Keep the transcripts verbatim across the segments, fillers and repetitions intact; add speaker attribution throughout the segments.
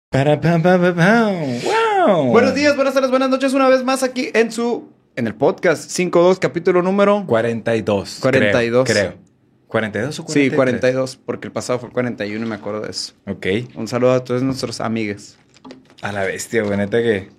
Speaker 1: Para, pam, pam, pam, pam. ¡Wow!
Speaker 2: Buenos días, buenas tardes, buenas noches. Una vez más aquí en su... En el podcast cinco dos, capítulo número...
Speaker 1: cuarenta y dos.
Speaker 2: cuarenta y dos.
Speaker 1: Creo. creo. ¿cuarenta y dos o cuarenta y tres?
Speaker 2: Sí, cuarenta y dos, porque el pasado fue cuarenta y uno y me acuerdo de eso.
Speaker 1: Ok.
Speaker 2: Un saludo a todos nuestros amigos.
Speaker 1: A la bestia, güey. Neta que...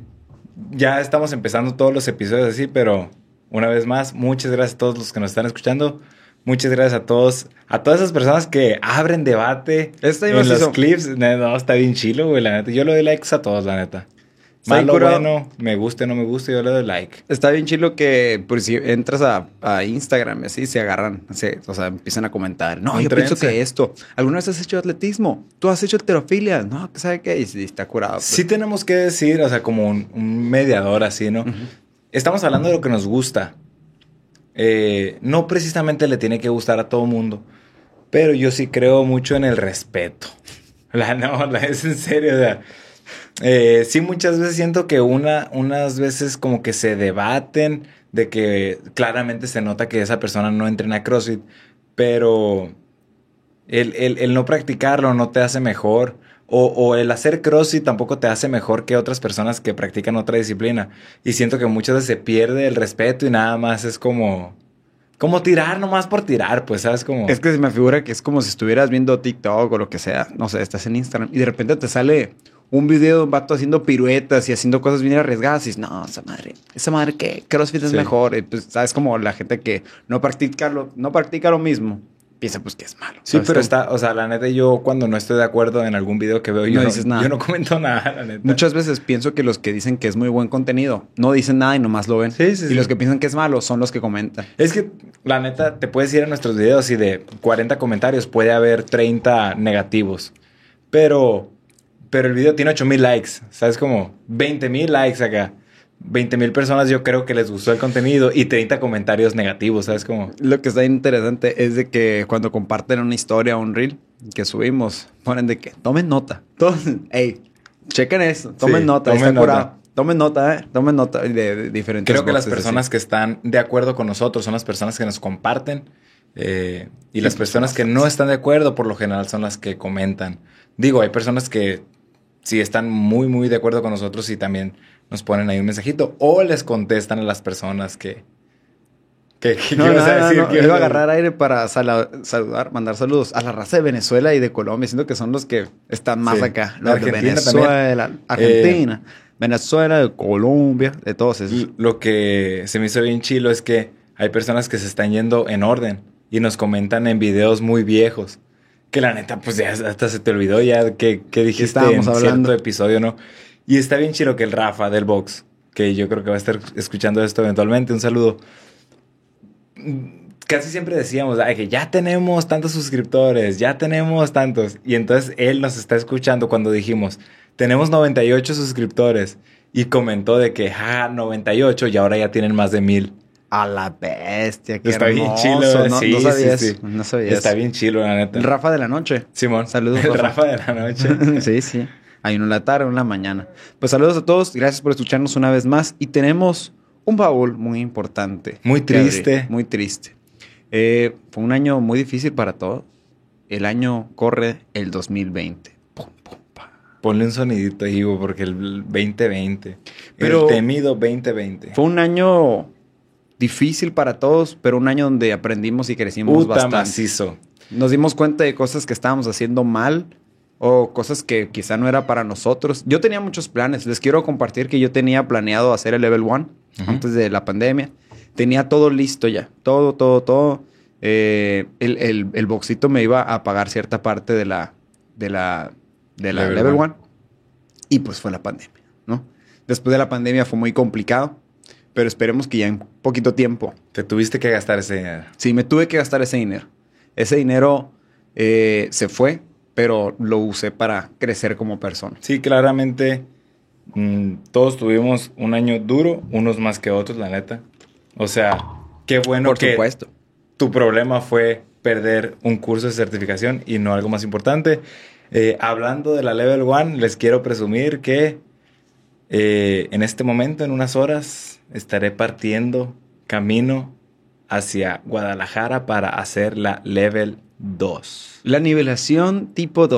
Speaker 1: Ya estamos empezando todos los episodios así, pero... Una vez más, muchas gracias a todos los que nos están escuchando. Muchas gracias a todos, a todas esas personas que abren debate
Speaker 2: Esta
Speaker 1: en
Speaker 2: nos
Speaker 1: los
Speaker 2: hizo-
Speaker 1: clips. No, no, está bien chilo, güey, la neta. Yo le doy likes a todos, la neta.
Speaker 2: Está bien
Speaker 1: Malo,
Speaker 2: curado.
Speaker 1: bueno, me guste, no me guste, yo le doy like.
Speaker 2: Está bien chilo que, por si entras a, a Instagram y así, se agarran, se- o sea, empiezan a comentar. No,
Speaker 1: Un
Speaker 2: yo pienso
Speaker 1: trense.
Speaker 2: que esto. ¿Alguna vez has hecho atletismo? ¿Tú has hecho alterofilia? No, que sabe qué. Y sí, está curado. pues.
Speaker 1: Sí tenemos que decir, o sea, como un, un mediador así, ¿no?
Speaker 2: Ujú.
Speaker 1: Estamos hablando de lo que nos gusta. Eh, no precisamente le tiene que gustar a todo mundo, pero yo sí creo mucho en el respeto. La, no, la, es en serio, o sea, eh, sí muchas veces siento que una, unas veces como que se debaten de que claramente se nota que esa persona no entrena CrossFit, pero el, el, el no practicarlo no te hace mejor. O, o el hacer CrossFit tampoco te hace mejor que otras personas que practican otra disciplina. Y siento que muchas veces se pierde el respeto y nada más es como... Como tirar nomás por tirar, pues, ¿sabes? Como...
Speaker 2: Es que se me figura que es como si estuvieras viendo TikTok o lo que sea. No sé, estás en Instagram y de repente te sale un video de un vato haciendo piruetas y haciendo cosas bien arriesgadas. Y dices, no, esa madre, esa madre que CrossFit es
Speaker 1: Sí.
Speaker 2: mejor. Y pues, sabes, como la gente que no practica lo, no practica lo mismo, piensa pues que es malo.
Speaker 1: Sí,
Speaker 2: ¿sabes?
Speaker 1: pero
Speaker 2: Como-
Speaker 1: está... O sea, la neta, yo cuando no estoy de acuerdo en algún video que veo, yo
Speaker 2: No
Speaker 1: no,
Speaker 2: dices nada.
Speaker 1: yo no comento nada, la neta.
Speaker 2: Muchas veces pienso que los que dicen que es muy buen contenido no dicen nada y nomás lo ven.
Speaker 1: Sí, sí,
Speaker 2: y
Speaker 1: sí.
Speaker 2: los que piensan que es malo son los que comentan.
Speaker 1: Es que, la neta, te puedes ir a nuestros videos y de cuarenta comentarios puede haber treinta negativos. Pero... Pero el video tiene ocho mil likes. ¿Sabes? Como veinte mil likes acá. veinte mil personas yo creo que les gustó el contenido y treinta comentarios negativos. ¿Sabes? Como...
Speaker 2: Lo que está interesante es de que cuando comparten una historia o un reel que subimos, ponen de que tomen nota. Todos, hey, chequen eso, tomen
Speaker 1: Sí,
Speaker 2: nota,
Speaker 1: tomen
Speaker 2: está
Speaker 1: nota.
Speaker 2: curado. Tomen nota, eh, tomen nota de, de diferentes
Speaker 1: Creo que las
Speaker 2: voces,
Speaker 1: personas
Speaker 2: así.
Speaker 1: que están de acuerdo con nosotros son las personas que nos comparten. eh, y
Speaker 2: Sí,
Speaker 1: las
Speaker 2: pues,
Speaker 1: personas
Speaker 2: son
Speaker 1: que
Speaker 2: las
Speaker 1: no
Speaker 2: fans.
Speaker 1: están de acuerdo por lo general son las que comentan. Digo, hay personas que sí están muy, muy de acuerdo con nosotros y también nos ponen ahí un mensajito. O les contestan a las personas que... que, que
Speaker 2: No,
Speaker 1: ¿qué
Speaker 2: no,
Speaker 1: ibas a
Speaker 2: no,
Speaker 1: decir?
Speaker 2: no,
Speaker 1: ¿Qué
Speaker 2: iba
Speaker 1: ibas
Speaker 2: a
Speaker 1: a decir?
Speaker 2: agarrar aire para sala- saludar, mandar saludos a la raza de Venezuela y de Colombia. Siento que son los que están más
Speaker 1: Sí.
Speaker 2: acá.
Speaker 1: De
Speaker 2: Los de
Speaker 1: Argentina
Speaker 2: Venezuela, Argentina, Venezuela, de Colombia, de todos esos.
Speaker 1: L- Lo que se me hizo bien chilo es que hay personas que se están yendo en orden y nos comentan en videos muy viejos. Que la neta, pues ya hasta se te olvidó ya que, que dijiste
Speaker 2: estábamos
Speaker 1: en
Speaker 2: hablando?
Speaker 1: cierto episodio, ¿no? Y está bien chilo que el Rafa del Box, que yo creo que va a estar escuchando esto eventualmente, un saludo. Casi siempre decíamos, ay, que ya tenemos tantos suscriptores, ya tenemos tantos. Y entonces él nos está escuchando cuando dijimos, tenemos noventa y ocho suscriptores. Y comentó de que, ah, noventa y ocho y ahora ya tienen más de mil.
Speaker 2: A la bestia, qué
Speaker 1: Está bien
Speaker 2: hermoso.
Speaker 1: chilo,
Speaker 2: No,
Speaker 1: sí,
Speaker 2: no sabía
Speaker 1: sí,
Speaker 2: eso,
Speaker 1: sí.
Speaker 2: no sabía
Speaker 1: Está
Speaker 2: eso.
Speaker 1: bien chilo, la neta.
Speaker 2: El Rafa de la noche.
Speaker 1: Simón.
Speaker 2: Saludos,
Speaker 1: El
Speaker 2: Rafa.
Speaker 1: Rafa de la noche.
Speaker 2: Sí, sí. Hay uno en la tarde, uno en la mañana. Pues saludos a todos, gracias por escucharnos una vez más. Y tenemos un baúl muy importante.
Speaker 1: Muy
Speaker 2: que abrir,
Speaker 1: triste.
Speaker 2: Muy triste. Eh, fue un año muy difícil para todos. El año corre el dos mil veinte. Pum, pum, pa.
Speaker 1: Ponle un sonidito, Ivo, porque el veinte veinte.
Speaker 2: Pero-
Speaker 1: el temido veinte veinte.
Speaker 2: Fue un año difícil para todos, pero un año donde aprendimos y crecimos
Speaker 1: Puta
Speaker 2: bastante.
Speaker 1: macizo.
Speaker 2: Nos dimos cuenta de cosas que estábamos haciendo mal o cosas que quizá no era para nosotros. Yo tenía muchos planes. Les quiero compartir que yo tenía planeado hacer el Level One
Speaker 1: Ujú.
Speaker 2: antes de la pandemia. Tenía todo listo ya. Todo, todo, todo. Eh, el, el, el boxito me iba a pagar cierta parte de la, de la, de la
Speaker 1: Level
Speaker 2: Level,
Speaker 1: One.
Speaker 2: One. Y pues fue la pandemia, ¿no? Después de la pandemia fue muy complicado. Pero esperemos que ya en poquito tiempo.
Speaker 1: Te tuviste que gastar ese dinero.
Speaker 2: Sí, me tuve que gastar ese dinero. Ese dinero eh, se fue, pero lo usé para crecer como persona.
Speaker 1: Sí, claramente mm, todos tuvimos un año duro, unos más que otros, la neta. O sea, qué bueno
Speaker 2: Por
Speaker 1: que
Speaker 2: supuesto.
Speaker 1: tu problema fue perder un curso de certificación y no algo más importante. Eh, hablando de la Level One, les quiero presumir que eh, en este momento, en unas horas, estaré partiendo camino hacia Guadalajara para hacer la Level dos.
Speaker 2: La nivelación tipo dos.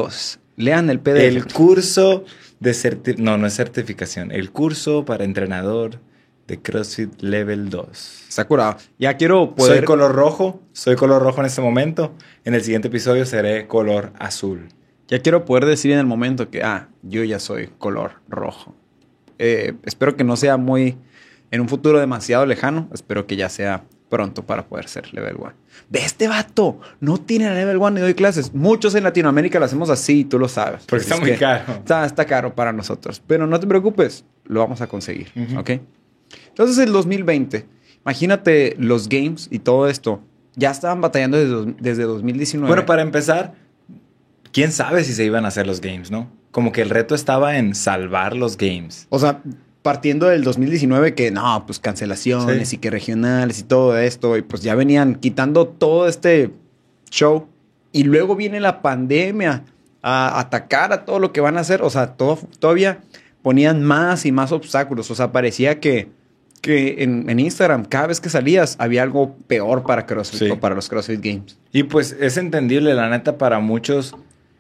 Speaker 2: Lean el P D F.
Speaker 1: El curso de certificación. No, no es certificación. El curso para entrenador de CrossFit Level dos.
Speaker 2: Está curado. Ya quiero poder...
Speaker 1: Soy color rojo. Soy color rojo en este momento. En el siguiente episodio seré color azul.
Speaker 2: Ya quiero poder decir en el momento que, ah, yo ya soy color rojo. Eh, espero que no sea muy... En un futuro demasiado lejano. Espero que ya sea pronto para poder ser Level uno. Ve, este vato no tiene Level uno ni doy clases. Muchos en Latinoamérica lo hacemos así, tú lo sabes.
Speaker 1: Porque está
Speaker 2: es
Speaker 1: muy caro.
Speaker 2: Está, está caro para nosotros. Pero no te preocupes, lo vamos a conseguir, uh-huh. ¿Ok? Entonces, el dos mil veinte, imagínate los games y todo esto. Ya estaban batallando desde, desde dos mil diecinueve.
Speaker 1: Bueno, para empezar, quién sabe si se iban a hacer los games, ¿no? Como que el reto estaba en salvar los games.
Speaker 2: O sea, partiendo del dos mil diecinueve que no, pues cancelaciones sí. y que regionales y todo esto. Y pues ya venían quitando todo este show. Y luego viene la pandemia a atacar a todo lo que van a hacer. O sea, todo, todavía ponían más y más obstáculos. O sea, parecía que, que en, en Instagram cada vez que salías había algo peor para CrossFit sí. o para los CrossFit Games.
Speaker 1: Y pues es entendible, la neta, para muchos.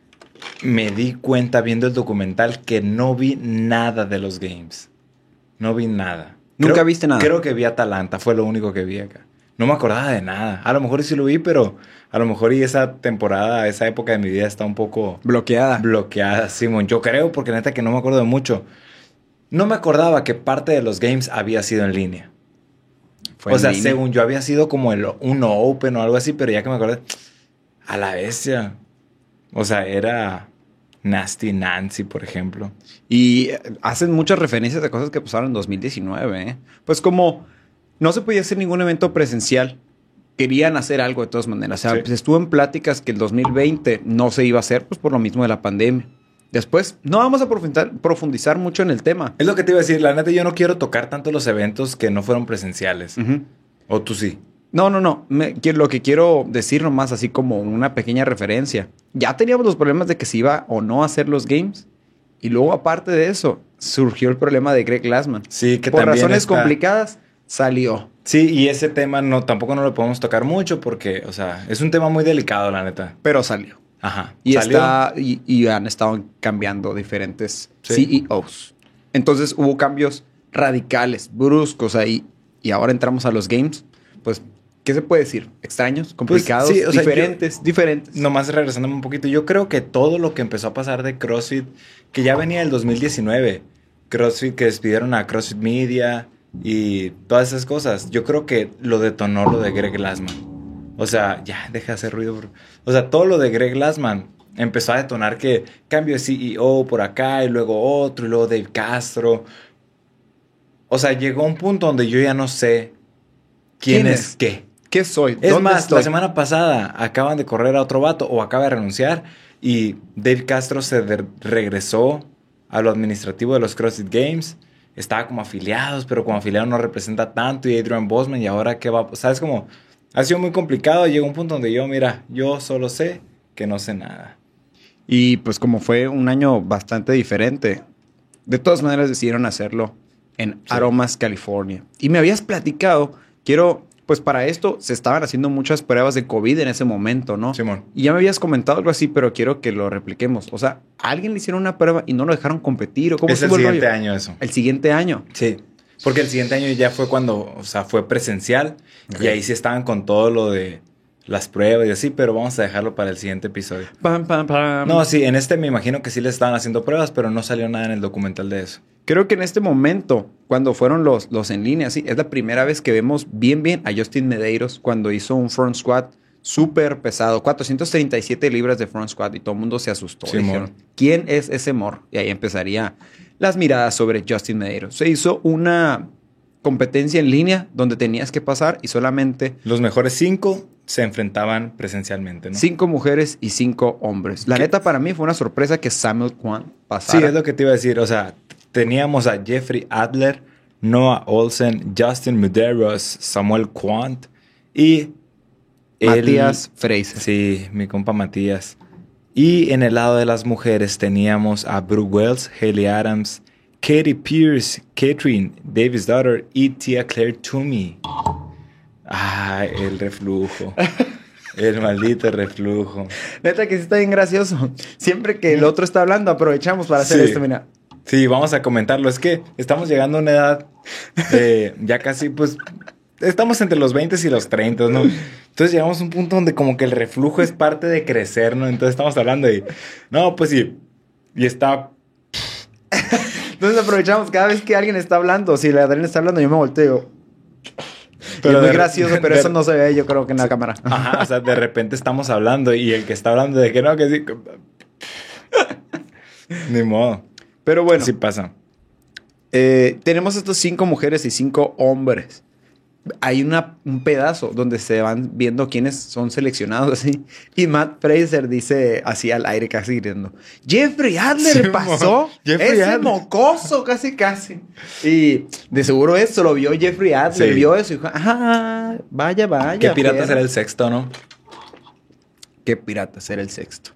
Speaker 1: Me di cuenta viendo el documental que no vi nada de los games. No vi nada.
Speaker 2: ¿Nunca
Speaker 1: creo,
Speaker 2: viste nada?
Speaker 1: Creo que vi Atalanta, fue lo único que vi acá. No me acordaba de nada. A lo mejor sí lo vi, pero a lo mejor y esa temporada, esa época de mi vida está un poco...
Speaker 2: Bloqueada.
Speaker 1: Bloqueada, Simón. Yo creo, porque neta que no me acuerdo de mucho. No me acordaba que parte de los games había sido en línea. ¿Fue o sea, línea? Según yo había sido como el uno Open o algo así, pero ya que me acordé... A la bestia. O sea, era... Nasty Nancy, por ejemplo.
Speaker 2: Y hacen muchas referencias a cosas que pasaron en dos mil diecinueve, ¿eh? Pues como no se podía hacer ningún evento presencial, querían hacer algo de todas maneras. O sea, sí. pues estuvo en pláticas que el dos mil veinte no se iba a hacer, pues por lo mismo de la pandemia. Después, no vamos a profundizar, profundizar mucho en el tema.
Speaker 1: Es lo que te iba a decir. La neta, yo no quiero tocar tanto los eventos que no fueron presenciales. Uh-huh. ¿O tú sí?
Speaker 2: No, no, no. Me, lo que quiero decir nomás, así como una pequeña referencia. Ya teníamos los problemas de que se iba o no a hacer los games. Y luego, aparte de eso, surgió el problema de Greg Glassman.
Speaker 1: Sí, que
Speaker 2: por
Speaker 1: también
Speaker 2: razones
Speaker 1: está...
Speaker 2: complicadas, salió.
Speaker 1: Sí, y ese tema no, tampoco no lo podemos tocar mucho porque, o sea, es un tema muy delicado, la neta.
Speaker 2: Pero salió.
Speaker 1: Ajá.
Speaker 2: Y,
Speaker 1: ¿Salió?
Speaker 2: Está, y, y han estado cambiando diferentes sí. C E Os. Entonces, hubo cambios radicales, bruscos ahí. Y ahora entramos a los games, pues... ¿Qué se puede decir? ¿Extraños? ¿Complicados?
Speaker 1: Pues, sí, o sea,
Speaker 2: diferentes,
Speaker 1: yo,
Speaker 2: diferentes.
Speaker 1: Nomás regresándome un poquito. Yo creo que todo lo que empezó a pasar de CrossFit, que ya venía del dos mil diecinueve, CrossFit que despidieron a CrossFit Media y todas esas cosas, yo creo que lo detonó lo de Greg Glassman. O sea, ya, deja de hacer ruido. Bro. O sea, todo lo de Greg Glassman empezó a detonar que cambio de C E O por acá y luego otro y luego Dave Castro. O sea, llegó un punto donde yo ya no sé quién, ¿Quién es, es qué.
Speaker 2: ¿Qué soy?
Speaker 1: Es más, estoy? La semana pasada acaban de correr a otro vato o acaba de renunciar y Dave Castro se de- regresó a lo administrativo de los CrossFit Games. Estaba como afiliados, pero como afiliado no representa tanto y Adrian Bosman y ahora qué va... ¿Sabes? Como ha sido muy complicado y llegó un punto donde yo, mira, yo solo sé que no sé nada.
Speaker 2: Y pues como fue un año bastante diferente, de todas maneras decidieron hacerlo en sí. Aromas, California. Y me habías platicado, quiero... Pues para esto se estaban haciendo muchas pruebas de COVID en ese momento, ¿no?
Speaker 1: Simón.
Speaker 2: Y ya me habías comentado algo así, pero quiero que lo repliquemos. O sea, ¿a alguien le hicieron una prueba y no lo dejaron competir? ¿O cómo
Speaker 1: es el siguiente el año eso.
Speaker 2: ¿El siguiente año?
Speaker 1: Sí. Porque el siguiente año ya fue cuando, o sea, fue presencial. Okay. Y ahí sí estaban con todo lo de las pruebas y así, pero vamos a dejarlo para el siguiente episodio.
Speaker 2: Pam, pam, pam.
Speaker 1: No, sí, en este me imagino que sí les estaban haciendo pruebas, pero no salió nada en el documental de eso.
Speaker 2: Creo que en este momento, cuando fueron los, los en línea, sí, es la primera vez que vemos bien, bien a Justin Medeiros cuando hizo un front squat súper pesado, cuatrocientas treinta y siete libras de front squat y todo el mundo se asustó.
Speaker 1: Sí,
Speaker 2: dijeron, ¿quién es ese mor? Y ahí empezaría las miradas sobre Justin Medeiros. Se hizo una competencia en línea donde tenías que pasar y solamente...
Speaker 1: Los mejores cinco se enfrentaban presencialmente, ¿no?
Speaker 2: Cinco mujeres y cinco hombres. La ¿Qué? Neta, para mí fue una sorpresa que Samuel Kwan pasara.
Speaker 1: Sí, es lo que te iba a decir. O sea, teníamos a Jeffrey Adler, Noah Olsen, Justin Medeiros, Samuel Kwan y...
Speaker 2: Matías el... Fraser.
Speaker 1: Sí, mi compa Matías. Y en el lado de las mujeres teníamos a Brooke Wells, Haley Adams, Katie Pierce, Catherine Davis Daughter y Tia Claire Toomey. Ah, el reflujo. El maldito reflujo.
Speaker 2: Neta que sí está bien gracioso. Siempre que el otro está hablando, aprovechamos para hacer
Speaker 1: Sí.
Speaker 2: esto, mira.
Speaker 1: Sí, vamos a comentarlo. Es que estamos llegando a una edad eh, ya casi, pues, estamos entre los veinte y los treinta, ¿no? Entonces llegamos a un punto donde como que el reflujo es parte de crecer, ¿no? Entonces estamos hablando y, no, pues sí, y está...
Speaker 2: Entonces aprovechamos cada vez que alguien está hablando. Si la Adriana está hablando, yo me volteo. Pero es muy
Speaker 1: de-
Speaker 2: gracioso, pero
Speaker 1: de-
Speaker 2: eso no se ve, yo creo que en la cámara.
Speaker 1: Ajá, o sea, de repente estamos hablando y el que está hablando de que no, que sí... que- Ni modo.
Speaker 2: Pero bueno,
Speaker 1: Así pasa.
Speaker 2: eh, tenemos estos cinco mujeres y cinco hombres. Hay una, un pedazo donde se van viendo quiénes son seleccionados así. Y Matt Fraser dice así al aire casi gritando. Jeffrey Adler
Speaker 1: Sí,
Speaker 2: pasó.
Speaker 1: mo- Jeffrey
Speaker 2: Ese
Speaker 1: Adler.
Speaker 2: mocoso casi casi. Y de seguro eso lo vio Jeffrey Adler.
Speaker 1: Sí.
Speaker 2: Vio eso y dijo, ah, vaya, vaya.
Speaker 1: ¿Qué pirata
Speaker 2: perro".
Speaker 1: será el sexto, no?
Speaker 2: ¿Qué pirata será el sexto?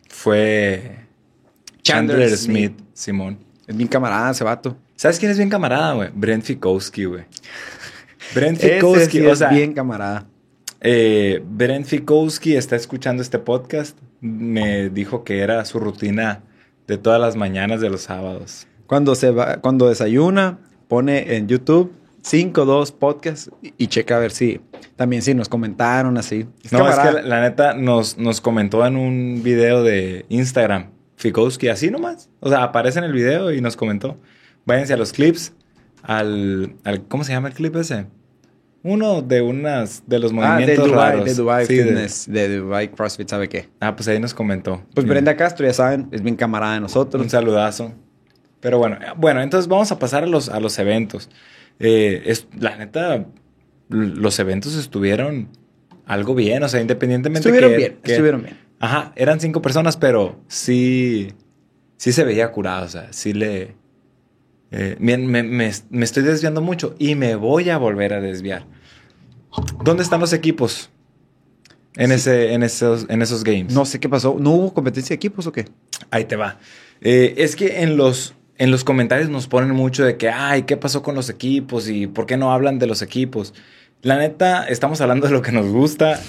Speaker 1: Fue
Speaker 2: Chandler
Speaker 1: Chandler
Speaker 2: Smith.
Speaker 1: Smith, Simón.
Speaker 2: Es bien camarada ese vato.
Speaker 1: ¿Sabes quién es bien camarada, güey? Brent Fikowski, güey. Brent
Speaker 2: Ese
Speaker 1: Fikowski,
Speaker 2: sí
Speaker 1: o
Speaker 2: es
Speaker 1: sea,
Speaker 2: bien camarada.
Speaker 1: eh, Brent Fikowski está escuchando este podcast. Me dijo que era su rutina de todas las mañanas de los sábados.
Speaker 2: Cuando se va, cuando desayuna, pone en YouTube cinco dos podcast y, y checa a ver si también si nos comentaron así. Es
Speaker 1: No, es
Speaker 2: camarada.
Speaker 1: que la, la neta nos, nos comentó en un video de Instagram. Fikowski, así nomás. O sea, aparece en el video y nos comentó. Váyanse a los clips. Al, al ¿cómo se llama el clip ese? Uno de unas de los
Speaker 2: Ah,
Speaker 1: movimientos
Speaker 2: de Dubai,
Speaker 1: raros.
Speaker 2: de Dubai
Speaker 1: Sí, de-
Speaker 2: Fitness, de... Dubai CrossFit, ¿sabe qué?
Speaker 1: ah, pues ahí nos comentó.
Speaker 2: Pues
Speaker 1: Sí.
Speaker 2: Brenda Castro, ya saben, es bien camarada de nosotros.
Speaker 1: Un saludazo. Pero bueno, eh, bueno, entonces vamos a pasar a los, a los eventos. Eh, es, la neta, l- los eventos estuvieron algo bien. O sea, independientemente
Speaker 2: Estuvieron
Speaker 1: que...
Speaker 2: bien,
Speaker 1: que-
Speaker 2: estuvieron bien.
Speaker 1: Ajá, eran cinco personas, pero sí... Sí se veía curado, o sea, sí le... eh, me, me- me- me estoy desviando mucho y me voy a volver a desviar. ¿Dónde están los equipos? En,
Speaker 2: Sí.
Speaker 1: ese, en, esos, en esos games.
Speaker 2: No sé qué pasó. ¿No hubo competencia de equipos o qué?
Speaker 1: Ahí te va. Eh, es que en los, en los comentarios nos ponen mucho de que, ay, ¿qué pasó con los equipos? ¿Y por qué no hablan de los equipos? La neta, estamos hablando de lo que nos gusta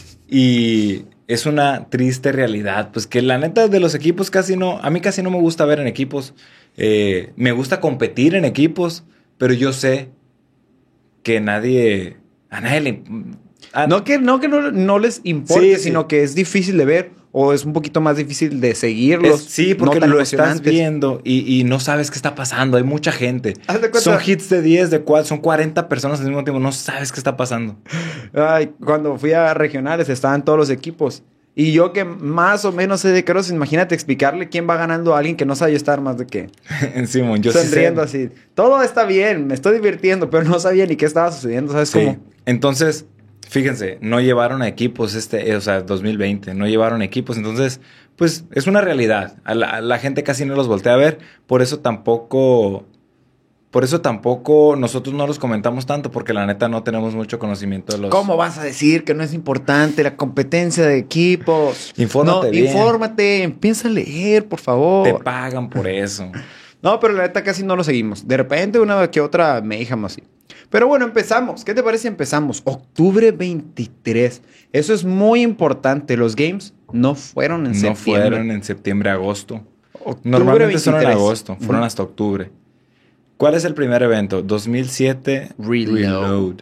Speaker 1: y es una triste realidad. Pues que la neta de los equipos casi no, a mí casi no me gusta ver en equipos. Eh, me gusta competir en equipos, pero yo sé que nadie, a nadie le... a-
Speaker 2: No que no, que no, no les importe,
Speaker 1: Sí, sí.
Speaker 2: sino que es difícil de ver o es un poquito más difícil de seguirlos.
Speaker 1: Es- sí, porque
Speaker 2: no tan
Speaker 1: lo estás
Speaker 2: emocionantes.
Speaker 1: viendo y, y no sabes qué está pasando. Hay mucha gente.
Speaker 2: Haz de cuenta-
Speaker 1: Son hits de diez, de cuatro, son cuarenta personas al mismo tiempo. No sabes qué está pasando.
Speaker 2: Ay, cuando fui a regionales estaban todos los equipos. Y yo que más o menos sé de cross, imagínate explicarle quién va ganando a alguien que no sabe yo estar más de qué.
Speaker 1: Simón, yo sí sé.
Speaker 2: Sonriendo así. Todo está bien, me estoy divirtiendo, pero no sabía ni qué estaba sucediendo, ¿sabes
Speaker 1: Sí.
Speaker 2: cómo?
Speaker 1: Entonces, fíjense, no llevaron a equipos este, eh, o sea, dos mil veinte, no llevaron equipos. Entonces, pues es una realidad. A la, a la gente casi no los voltea a ver. Por eso tampoco, por eso tampoco nosotros no los comentamos tanto, porque la neta no tenemos mucho conocimiento de los...
Speaker 2: ¿Cómo vas a decir que no es importante la competencia de equipos?
Speaker 1: Infórmate
Speaker 2: no,
Speaker 1: bien.
Speaker 2: Infórmate, empieza a leer, por favor.
Speaker 1: Te pagan por eso.
Speaker 2: No, pero la neta casi no lo seguimos. De repente una que otra me dejamos así. Pero bueno, empezamos. ¿Qué te parece si empezamos? Octubre veintitrés. Eso es muy importante. Los games no fueron en
Speaker 1: No
Speaker 2: septiembre.
Speaker 1: fueron en septiembre, agosto.
Speaker 2: Octubre
Speaker 1: Normalmente son en
Speaker 2: veintitrés.
Speaker 1: agosto, fueron
Speaker 2: Ujú.
Speaker 1: hasta octubre. ¿Cuál es el primer evento? dos mil siete
Speaker 2: Reload.
Speaker 1: Reload.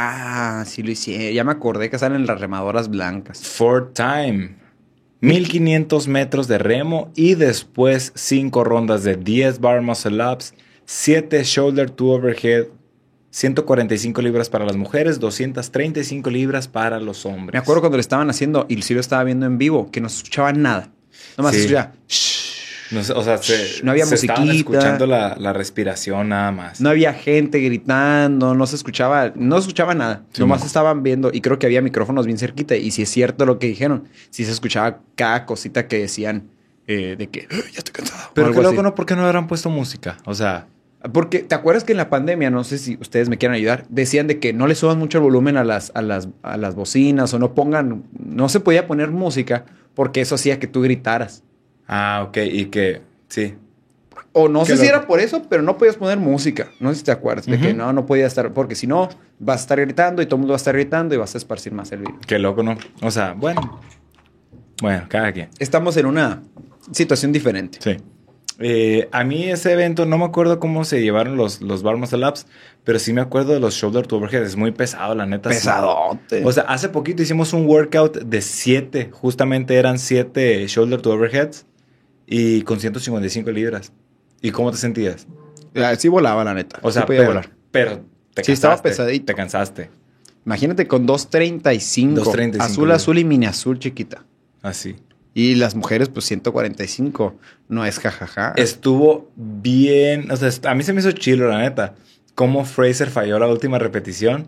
Speaker 2: Ah, sí lo hice. Ya me acordé que salen las remadoras blancas.
Speaker 1: Ford Time. mil quinientos metros de remo y después cinco rondas de diez bar muscle ups, siete shoulder to overhead, ciento cuarenta y cinco libras para las mujeres, doscientas treinta y cinco libras para los hombres.
Speaker 2: Me acuerdo cuando lo estaban haciendo y sí lo estaba viendo en vivo, que no se escuchaba nada. Nomás
Speaker 1: Sí.
Speaker 2: se escuchaba. "Shh".
Speaker 1: No, sé, o sea, se,
Speaker 2: No había
Speaker 1: se estaban
Speaker 2: musiquita.
Speaker 1: escuchando la, la respiración nada más.
Speaker 2: No había gente gritando, no se escuchaba, no se escuchaba nada.
Speaker 1: Sí,
Speaker 2: Nomás
Speaker 1: no.
Speaker 2: estaban viendo y creo que había micrófonos bien cerquita. Y si es cierto lo que dijeron, si se escuchaba cada cosita que decían eh, de que "Ay, ya estoy cansado". o
Speaker 1: Pero
Speaker 2: algo
Speaker 1: qué loco,
Speaker 2: así.
Speaker 1: ¿no? ¿Por qué no habrán puesto música? O sea,
Speaker 2: Porque te acuerdas que en la pandemia, no sé si ustedes me quieran ayudar, decían de que no le suban mucho el volumen a las, a las, a las bocinas o no pongan, no se podía poner música porque eso hacía que tú gritaras.
Speaker 1: ah, ok, y que sí.
Speaker 2: O O no sé
Speaker 1: Qué
Speaker 2: si
Speaker 1: loco.
Speaker 2: era por eso, pero no podías poner música. No sé si te acuerdas. De
Speaker 1: Ujú.
Speaker 2: que no, no podía estar. Porque si no, vas a estar gritando y todo el mundo va a estar gritando y vas a esparcir más el virus.
Speaker 1: Qué loco, ¿no? O sea, bueno. Bueno, cada quien.
Speaker 2: Estamos en una situación diferente.
Speaker 1: Sí. Eh, a mí ese evento, no me acuerdo cómo se llevaron los, los Bar Muscle Ups, pero sí me acuerdo de los Shoulder to Overhead. Es muy pesado, la neta. sí.
Speaker 2: Pesadote.
Speaker 1: O sea, hace poquito hicimos un workout de siete. Justamente eran siete Shoulder to Overheads y con ciento cincuenta y cinco libras. ¿Y cómo te sentías?
Speaker 2: Ah, sí volaba, la neta.
Speaker 1: O sea,
Speaker 2: sí podía
Speaker 1: pero,
Speaker 2: volar.
Speaker 1: pero te
Speaker 2: Sí, estaba
Speaker 1: cansaste,
Speaker 2: pesadito.
Speaker 1: Te cansaste.
Speaker 2: Imagínate con dos treinta y cinco.
Speaker 1: dos treinta y cinco
Speaker 2: Azul,
Speaker 1: libras.
Speaker 2: azul y mini azul chiquita.
Speaker 1: Así.
Speaker 2: Y las mujeres, pues ciento cuarenta y cinco. No es jajaja.
Speaker 1: Estuvo bien. O sea, a mí se me hizo chilo, la neta. Cómo Fraser falló la última repetición.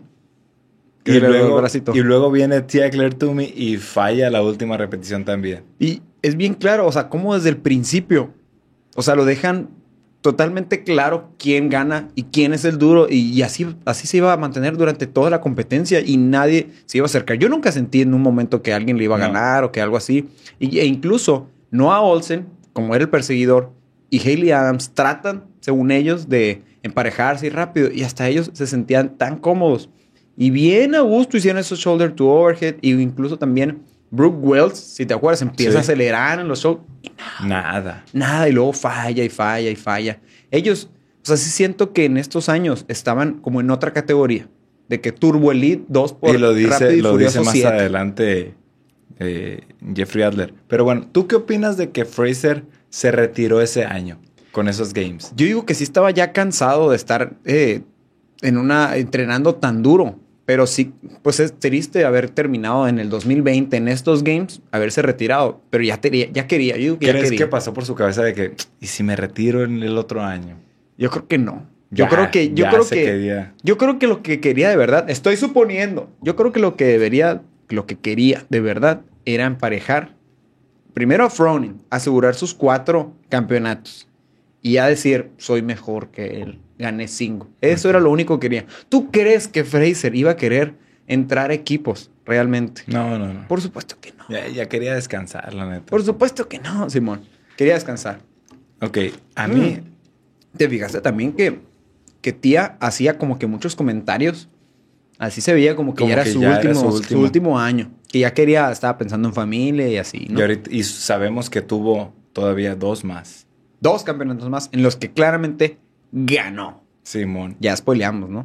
Speaker 2: Y
Speaker 1: Y,
Speaker 2: luego el
Speaker 1: luego,
Speaker 2: bracito.
Speaker 1: y luego viene Tia Claire Toomey y falla la última repetición también.
Speaker 2: Y es bien claro, o sea, como desde el principio, o sea, lo dejan totalmente claro quién gana y quién es el duro. Y, y así, así se iba a mantener durante toda la competencia y nadie se iba a acercar. Yo nunca sentí en un momento que alguien le iba a
Speaker 1: No.
Speaker 2: ganar o que algo así. Y, e incluso Noah Olsen, como era el perseguidor, y Hayley Adams tratan, según ellos, de emparejarse y rápido. Y hasta ellos se sentían tan cómodos. Y bien a gusto hicieron esos shoulder to overhead. Y incluso también Brooke Wells, si te acuerdas, empieza
Speaker 1: Sí.
Speaker 2: a acelerar en los shows.
Speaker 1: Nada.
Speaker 2: Nada, y luego falla y falla y falla. Ellos, o sea, sí siento que en estos años estaban como en otra categoría. De que Turbo Elite dos por
Speaker 1: Y lo
Speaker 2: Rápido
Speaker 1: dice,
Speaker 2: y
Speaker 1: lo
Speaker 2: Furioso
Speaker 1: dice más
Speaker 2: siete.
Speaker 1: adelante eh, Jeffrey Adler. Pero bueno, ¿tú qué opinas de que Fraser se retiró ese año con esos games?
Speaker 2: Yo digo que sí estaba ya cansado de estar eh, en una, entrenando tan duro. Pero sí, pues es triste haber terminado en el dos mil veinte en estos games, haberse retirado. Pero ya, tería, ya quería, yo digo que ya
Speaker 1: ¿Crees
Speaker 2: quería.
Speaker 1: que pasó por su cabeza de que, ¿y si me retiro en el otro año?
Speaker 2: Yo creo que no. Yo
Speaker 1: Ya,
Speaker 2: creo que, yo
Speaker 1: ya
Speaker 2: creo
Speaker 1: se
Speaker 2: que,
Speaker 1: quería.
Speaker 2: yo creo que lo que quería de verdad, estoy suponiendo, yo creo que lo que debería, lo que quería de verdad era emparejar primero a Froning, asegurar sus cuatro campeonatos y ya decir, soy mejor que él, gané cinco. Eso era lo único que quería. ¿Tú crees que Fraser iba a querer entrar a equipos realmente?
Speaker 1: No, no, no.
Speaker 2: Por supuesto que no.
Speaker 1: Ya, ya quería descansar, la neta.
Speaker 2: Por supuesto que no, Simón. Quería descansar.
Speaker 1: Ok, a mí...
Speaker 2: Mm. ¿Te fijaste también que, que Tía hacía como que muchos comentarios? Así se veía como que
Speaker 1: Como
Speaker 2: ya era,
Speaker 1: que
Speaker 2: su,
Speaker 1: ya era
Speaker 2: último,
Speaker 1: su
Speaker 2: su
Speaker 1: último.
Speaker 2: último año. Que ya quería, estaba pensando en familia y así, ¿no?
Speaker 1: Y, ahorita- y sabemos que tuvo todavía dos más.
Speaker 2: Dos campeonatos más en los que claramente ganó.
Speaker 1: Simón.
Speaker 2: Ya spoileamos, ¿no?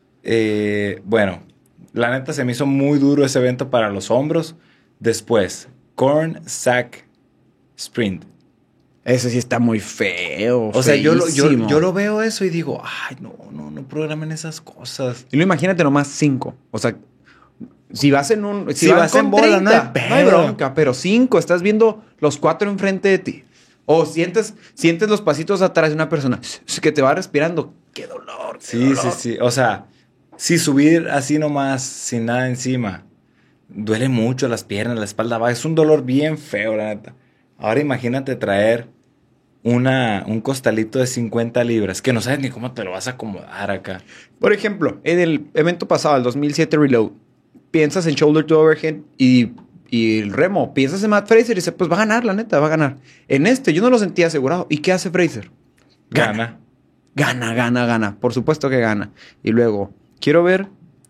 Speaker 1: Eh, bueno, la neta se me hizo muy duro ese evento para los hombros. Después, Corn Sack Sprint.
Speaker 2: Ese sí está muy feo.
Speaker 1: O sea, yo lo, yo,
Speaker 2: feísimo.
Speaker 1: yo lo veo eso y digo, ay, no, no, no programen esas cosas.
Speaker 2: Y lo imagínate nomás cinco. O sea, si vas en un... Si,
Speaker 1: Si
Speaker 2: van
Speaker 1: vas
Speaker 2: con
Speaker 1: en bola, no hay
Speaker 2: treinta, no hay
Speaker 1: pedo.
Speaker 2: bronca. Pero cinco, estás viendo los cuatro enfrente de ti. O sientes, sientes los pasitos atrás de una persona que te va respirando. ¡Qué dolor! qué
Speaker 1: Sí,
Speaker 2: dolor!
Speaker 1: sí, sí. O sea, si subir así nomás, sin nada encima, duele mucho las piernas, la espalda baja. Es un dolor bien feo, la neta. Ahora imagínate traer una, un costalito de cincuenta libras, que no sabes ni cómo te lo vas a acomodar acá.
Speaker 2: Por ejemplo, en el evento pasado, el dos mil siete Reload, piensas en Shoulder to Overhead y, y el remo, piensas en Matt Fraser y dices, pues va a ganar, la neta, va a ganar. En este yo no lo sentía asegurado. ¿Y qué hace Fraser?
Speaker 1: Gana.
Speaker 2: Gana, gana, gana. Por supuesto que gana. Y luego, quiero ver,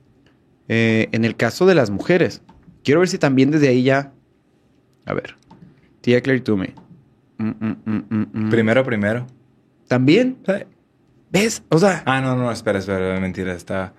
Speaker 2: eh, en el caso de las mujeres, quiero ver si también desde ahí ya... A ver. Tia Claire Toomey. Mm, mm, mm, mm, mm.
Speaker 1: Primero, primero.
Speaker 2: ¿También? ¿Ves? O sea...
Speaker 1: Ah, no, no, espera, espera, mentira, está...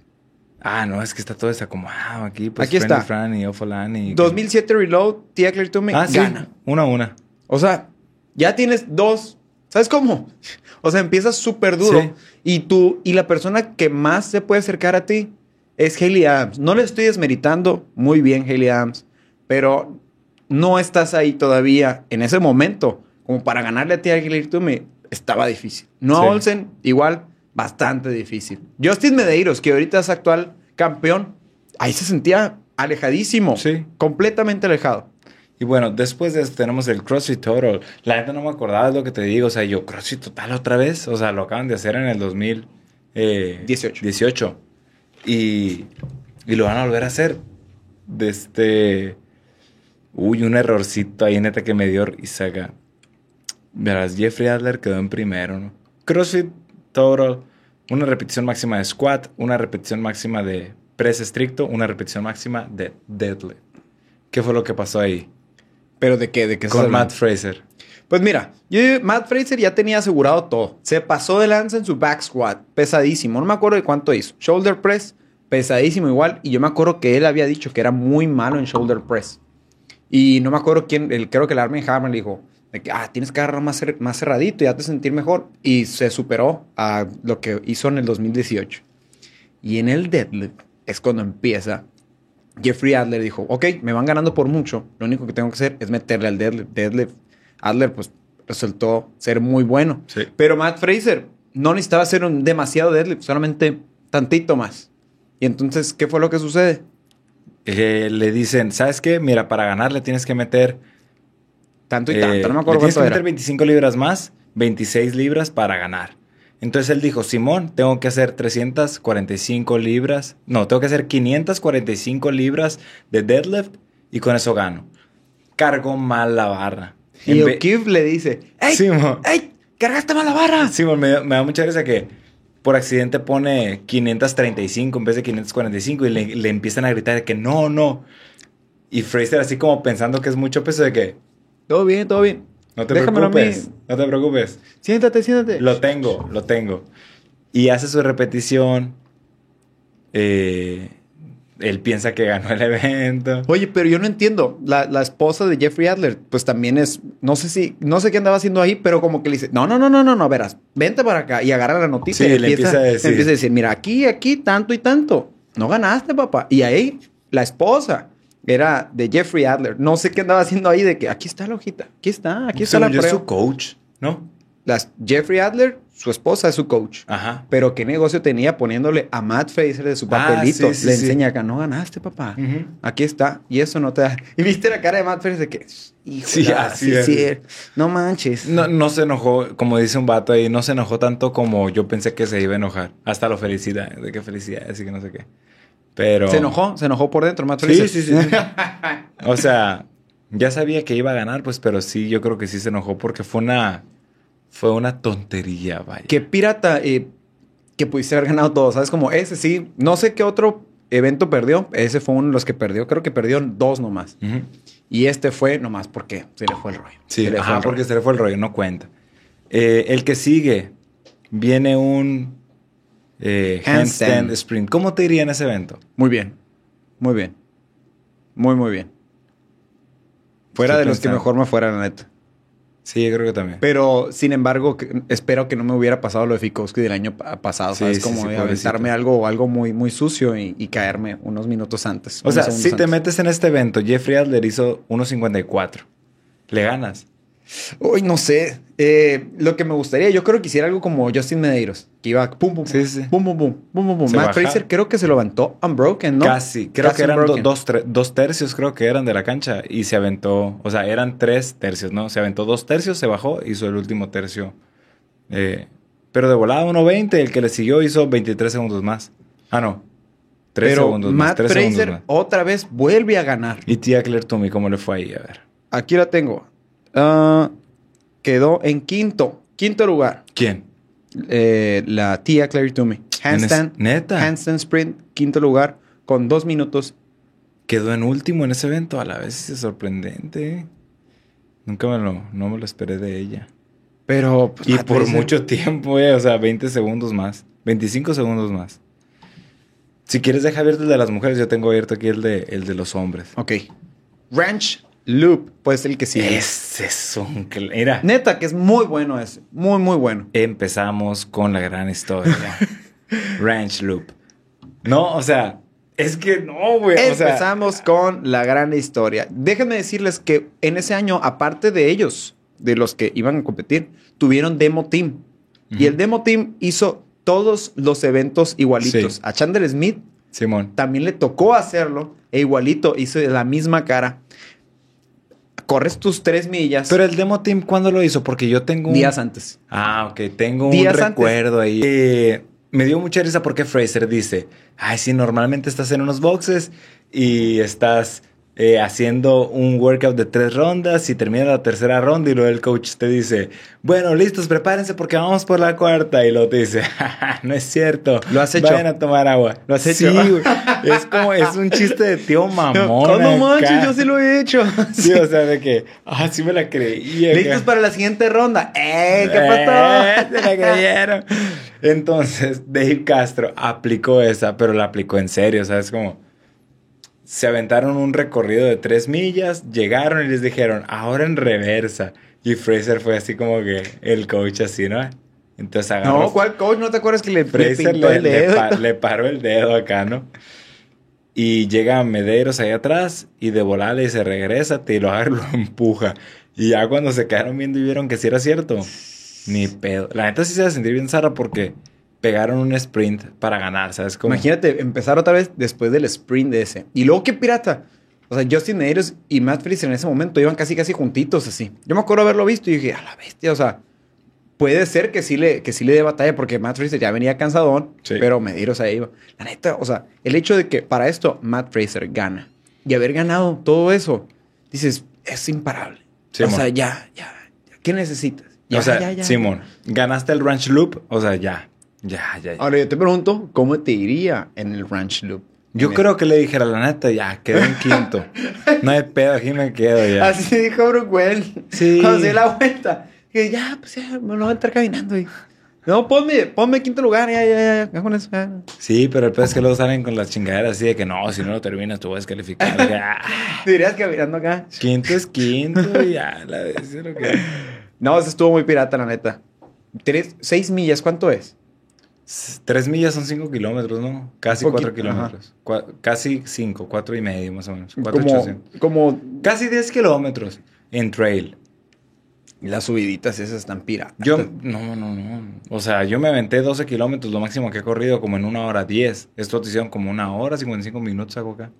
Speaker 1: Ah, no, es que está todo desacomodado aquí. Pues
Speaker 2: Aquí
Speaker 1: Friendly
Speaker 2: está.
Speaker 1: Fran y Ofolani.
Speaker 2: dos mil siete Reload, Tia Claire Toomey
Speaker 1: Ah, sí,
Speaker 2: gana.
Speaker 1: una a una.
Speaker 2: O sea, ya tienes dos. ¿Sabes cómo? O sea, empiezas súper duro.
Speaker 1: Sí.
Speaker 2: Y tú, y la persona que más se puede acercar a ti es Hayley Adams. No le estoy desmeritando. Muy bien, Hayley Adams. Pero no estás ahí todavía en ese momento. Como para ganarle a ti a Hayley Toomey, estaba difícil. No a
Speaker 1: Sí.
Speaker 2: Olsen, igual, bastante difícil. Justin Medeiros, que ahorita es actual campeón, ahí se sentía alejadísimo.
Speaker 1: Sí.
Speaker 2: Completamente alejado.
Speaker 1: Y bueno, después de eso tenemos el CrossFit Total. La neta no me acordaba de lo que te digo. O sea, yo, CrossFit Total otra vez. O sea, lo acaban de hacer en el dos mil
Speaker 2: dieciocho.
Speaker 1: dieciocho. Y, y lo van a volver a hacer. De este... Uy, un errorcito ahí, neta, que me dio Isaga. Verás, Jeffrey Adler quedó en primero, ¿no? CrossFit Total, una repetición máxima de squat, una repetición máxima de press estricto, una repetición máxima de deadlift. ¿Qué fue lo que pasó ahí?
Speaker 2: ¿Pero de qué? ¿De qué
Speaker 1: Con Matt Fraser.
Speaker 2: Pues mira, yo, Matt Fraser ya tenía asegurado todo. Se pasó de lanza en su back squat, pesadísimo. No me acuerdo de cuánto hizo. Shoulder press, pesadísimo igual. Y yo me acuerdo que él había dicho que era muy malo en shoulder press. Y no me acuerdo quién, el, creo que el Armie Hammer le dijo de que ah, tienes que agarrar más, cer- más cerradito y ya te sentir mejor. Y se superó a lo que hizo en el dos mil dieciocho. Y en el deadlift es cuando empieza. Jeffrey Adler dijo, ok, me van ganando por mucho. Lo único que tengo que hacer es meterle al deadlift. Deadlift. Adler, pues, resultó ser muy bueno.
Speaker 1: Sí.
Speaker 2: Pero Matt Fraser no necesitaba hacer un demasiado deadlift, solamente tantito más. Y entonces, ¿qué fue lo que sucede?
Speaker 1: Eh, le dicen, ¿sabes qué? Mira, para ganar le tienes que meter...
Speaker 2: Tanto y
Speaker 1: eh,
Speaker 2: tanto, no me
Speaker 1: le
Speaker 2: acuerdo
Speaker 1: tienes que
Speaker 2: cuánto
Speaker 1: meter
Speaker 2: era.
Speaker 1: veinticinco libras más, veintiséis libras para ganar. Entonces él dijo, Simón, tengo que hacer trescientas cuarenta y cinco libras. No, tengo que hacer quinientas cuarenta y cinco libras de deadlift y con eso gano. Cargó mal la barra.
Speaker 2: Y
Speaker 1: En ve-
Speaker 2: O'Keefe le dice, ¡Ey!
Speaker 1: Simón.
Speaker 2: ¡Ey! ¡Cargaste mal la barra!
Speaker 1: Simón, me, me da mucha gracia que por accidente pone quinientas treinta y cinco en vez de quinientas cuarenta y cinco y le, le empiezan a gritar de que no, no. Y Fraser así como pensando que es mucho peso de que
Speaker 2: Todo bien, todo bien.
Speaker 1: no te
Speaker 2: Déjamelo a mí.
Speaker 1: preocupes, no te preocupes.
Speaker 2: Siéntate, siéntate.
Speaker 1: Lo tengo, lo tengo. Y hace su repetición. Eh, él piensa que ganó el evento.
Speaker 2: Oye, pero yo no entiendo. La, la esposa de Jeffrey Adler, pues también es, no sé si, no sé qué andaba haciendo ahí, pero como que le dice, no, no, no, no, no, no, verás, vente para acá y agarra la noticia.
Speaker 1: Sí,
Speaker 2: y
Speaker 1: le empieza a decir.
Speaker 2: empieza a decir, mira, aquí, aquí, tanto y tanto. No ganaste, papá. Y ahí, la esposa era de Jeffrey Adler. No sé qué andaba haciendo ahí de que aquí está la hojita, aquí está, aquí está
Speaker 1: Según
Speaker 2: la
Speaker 1: yo, es
Speaker 2: prueba.
Speaker 1: su coach, ¿no?
Speaker 2: Las, Jeffrey Adler, su esposa es su coach.
Speaker 1: Ajá.
Speaker 2: Pero qué negocio tenía poniéndole a Matt Fraser de su
Speaker 1: Ah,
Speaker 2: papelito.
Speaker 1: sí, sí,
Speaker 2: Le
Speaker 1: sí.
Speaker 2: enseña que no ganaste, papá.
Speaker 1: Ujú.
Speaker 2: Aquí está. Y eso no te da. Y viste la cara de Matt Fraser de que. Hijo,
Speaker 1: Sí, así es.
Speaker 2: No manches.
Speaker 1: No, no se enojó, como dice un vato ahí, no se enojó tanto como yo pensé que se iba a enojar. Hasta lo felicita, de que felicidad, así que no sé qué. Pero...
Speaker 2: Se enojó, se enojó por dentro, Matt
Speaker 1: Sí,
Speaker 2: Fraser.
Speaker 1: sí, sí. sí. O sea, ya sabía que iba a ganar, pues, pero sí, yo creo que sí se enojó porque fue una... Fue una tontería, vaya.
Speaker 2: Qué pirata eh, que pudiste haber ganado todo. ¿Sabes? Como ese sí. No sé qué otro evento perdió. Ese fue uno de los que perdió. Creo que perdió dos nomás.
Speaker 1: Ujú.
Speaker 2: Y este fue nomás porque se le fue el rollo.
Speaker 1: Sí,
Speaker 2: se le fue
Speaker 1: ajá,
Speaker 2: el
Speaker 1: porque
Speaker 2: rollo.
Speaker 1: se le fue el rollo, no cuenta. Eh, el que sigue, viene un eh, handstand.
Speaker 2: Handstand.
Speaker 1: sprint. ¿Cómo te iría en ese evento?
Speaker 2: Muy bien. Muy bien. Muy, muy bien. Fuera
Speaker 1: Estoy
Speaker 2: de los que
Speaker 1: pensando.
Speaker 2: mejor me fuera, la neta.
Speaker 1: Sí, yo creo que también.
Speaker 2: Pero, sin embargo, que- espero que no me hubiera pasado lo de Fikowski del año pa- pasado.
Speaker 1: Sí,
Speaker 2: ¿Sabes?
Speaker 1: sí,
Speaker 2: Como
Speaker 1: sí,
Speaker 2: de
Speaker 1: pobrecito.
Speaker 2: aventarme algo, algo muy, muy sucio y, y caerme unos minutos antes.
Speaker 1: O
Speaker 2: unos
Speaker 1: sea,
Speaker 2: segundos
Speaker 1: si te
Speaker 2: antes.
Speaker 1: metes en este evento, Jeffrey Adler hizo uno cincuenta y cuatro. Le ganas.
Speaker 2: Uy, no sé. Eh, lo que me gustaría, yo creo que hiciera algo como Justin Medeiros. Que iba pum, pum,
Speaker 1: Sí, sí.
Speaker 2: pum, pum, pum, pum, pum, pum.
Speaker 1: Se
Speaker 2: Matt
Speaker 1: baja.
Speaker 2: Fraser creo que se lo aventó unbroken, ¿no?
Speaker 1: Casi. Creo
Speaker 2: Casi
Speaker 1: que eran do-
Speaker 2: unbroken.
Speaker 1: dos, tre- dos tercios, creo que eran de la cancha. Y se aventó, o sea, eran tres tercios, ¿no? Se aventó dos tercios, se bajó, hizo el último tercio. Eh, pero de volada uno veinte, el que le siguió hizo veintitrés segundos más. Ah, no. tres
Speaker 2: Pero
Speaker 1: segundos más.
Speaker 2: Matt
Speaker 1: tres segundos
Speaker 2: Fraser
Speaker 1: más.
Speaker 2: otra vez vuelve a ganar.
Speaker 1: Y Tia Claire Toomey, ¿cómo le fue ahí? A ver.
Speaker 2: Aquí la tengo. Ah, quedó en quinto. Quinto lugar.
Speaker 1: ¿Quién?
Speaker 2: Eh, la tía Clary Toomey. Handstand.
Speaker 1: En es- ¿Neta?
Speaker 2: Handstand sprint, quinto lugar, con dos minutos.
Speaker 1: Quedó en último en ese evento. A la vez es sorprendente. Nunca me lo, no me lo esperé de ella.
Speaker 2: Pero. pues,
Speaker 1: Y
Speaker 2: Matt
Speaker 1: por
Speaker 2: Fraser-
Speaker 1: mucho tiempo, eh. O sea, veinte segundos más. veinticinco segundos más. Si quieres, deja abierto el de las mujeres. Yo tengo abierto aquí el de, el de los hombres.
Speaker 2: Ok. Ranch Loop, pues el que sigue.
Speaker 1: Ese es un... cl- Mira,
Speaker 2: Neta, que es muy bueno ese. Muy, muy bueno.
Speaker 1: empezamos con la gran historia. Ranch Loop. No, o sea... Es que no, güey. O sea,
Speaker 2: Empezamos con la gran historia. Déjenme decirles que en ese año, aparte de ellos, de los que iban a competir, tuvieron Demo Team. Y
Speaker 1: Ujú.
Speaker 2: el Demo Team hizo todos los eventos igualitos.
Speaker 1: Sí.
Speaker 2: A Chandler Smith
Speaker 1: Simón.
Speaker 2: también le tocó hacerlo e igualito hizo la misma cara. Corres tus tres millas
Speaker 1: Pero el Demo Team, ¿cuándo lo hizo? Porque yo tengo un...
Speaker 2: días antes.
Speaker 1: Ah, ok. Tengo un
Speaker 2: Días antes.
Speaker 1: recuerdo ahí. Eh, me dio mucha risa porque Fraser dice... Ay, sí, normalmente estás en unos boxes y estás eh, haciendo un workout de tres rondas y termina la tercera ronda y luego el coach te dice, bueno, listos, prepárense porque vamos por la cuarta. Y luego te dice, no es cierto.
Speaker 2: Lo has hecho.
Speaker 1: Vayan a tomar agua.
Speaker 2: Lo has hecho.
Speaker 1: Sí, güey. Es como, es un chiste de tío mamón.
Speaker 2: No manches, yo sí lo he hecho.
Speaker 1: Sí, o sea, de que, ah, sí me la creía.
Speaker 2: Listos
Speaker 1: que...
Speaker 2: para la siguiente ronda. ¡Eh! ¿Qué pasó?
Speaker 1: Eh, se la creyeron. Entonces, Dave Castro aplicó esa, pero la aplicó en serio, ¿sabes? Como se aventaron un recorrido de tres millas, llegaron y les dijeron, ahora en reversa. Y Fraser fue así como que el coach así, ¿no? Entonces agarró.
Speaker 2: No, ¿cuál coach? ¿No te acuerdas que le,
Speaker 1: Fraser
Speaker 2: le pintó
Speaker 1: le,
Speaker 2: el dedo?
Speaker 1: le, pa- le paró el dedo acá, ¿no? Y llega Medeiros ahí atrás y de volada y se regresa, te lo agarra y lo empuja. Y ya cuando se quedaron viendo y vieron que sí era cierto, ni pedo. La neta sí se va a sentir bien Sara porque pegaron un sprint para ganar, ¿sabes cómo?
Speaker 2: Imagínate empezar otra vez después del sprint de ese. Y luego, ¿qué pirata? O sea, Justin Medeiros y Matt Fraser en ese momento iban casi, casi juntitos así. Yo me acuerdo haberlo visto y dije, a la bestia, o sea, puede ser que sí le, que sí le dé batalla porque Matt Fraser ya venía cansadón,
Speaker 1: Sí.
Speaker 2: pero Medeiros ahí iba. La neta, o sea, el hecho de que para esto Matt Fraser gana y haber ganado todo eso, dices, es imparable.
Speaker 1: Sí,
Speaker 2: o
Speaker 1: mon.
Speaker 2: sea, ya, ya, ya, ¿qué necesitas? Ya,
Speaker 1: o sea,
Speaker 2: ya, ya,
Speaker 1: Simón, ganaste el Ranch Loop, o sea, ya, ya, ya. ya.
Speaker 2: Ahora yo te pregunto, ¿cómo te iría en el Ranch Loop?
Speaker 1: Yo
Speaker 2: En
Speaker 1: creo que le dijera la neta, ya, quedé en quinto. No hay pedo, aquí me quedo ya.
Speaker 2: Así dijo Brookwell.
Speaker 1: Sí.
Speaker 2: Cuando se dio la vuelta. Que ya, pues ya, me lo voy a estar caminando. Y... No, ponme, ponme en quinto lugar. Ya, ya, ya, ya, con eso. Ya.
Speaker 1: Sí, pero el pedo es que luego salen con las chingaderas así de que no, si no lo terminas, tú vas a descalificar. Ya.
Speaker 2: Dirías caminando acá.
Speaker 1: Quinto es quinto, y ya, la vez lo que.
Speaker 2: No, eso estuvo muy pirata, la neta. Tres, seis millas, ¿cuánto es?
Speaker 1: Tres millas son cinco kilómetros, ¿no? Casi
Speaker 2: Poqui-
Speaker 1: cuatro kilómetros. Cua- casi cinco, cuatro y medio más o menos. Cuatro
Speaker 2: Como,
Speaker 1: ochocientos.
Speaker 2: como
Speaker 1: Casi diez kilómetros en trail.
Speaker 2: las subiditas esas están piratas.
Speaker 1: Yo, no, no, no. O sea, yo me aventé doce kilómetros, lo máximo que he corrido como en una hora diez. Esto te hicieron como una hora, cincuenta y cinco minutos hago acá.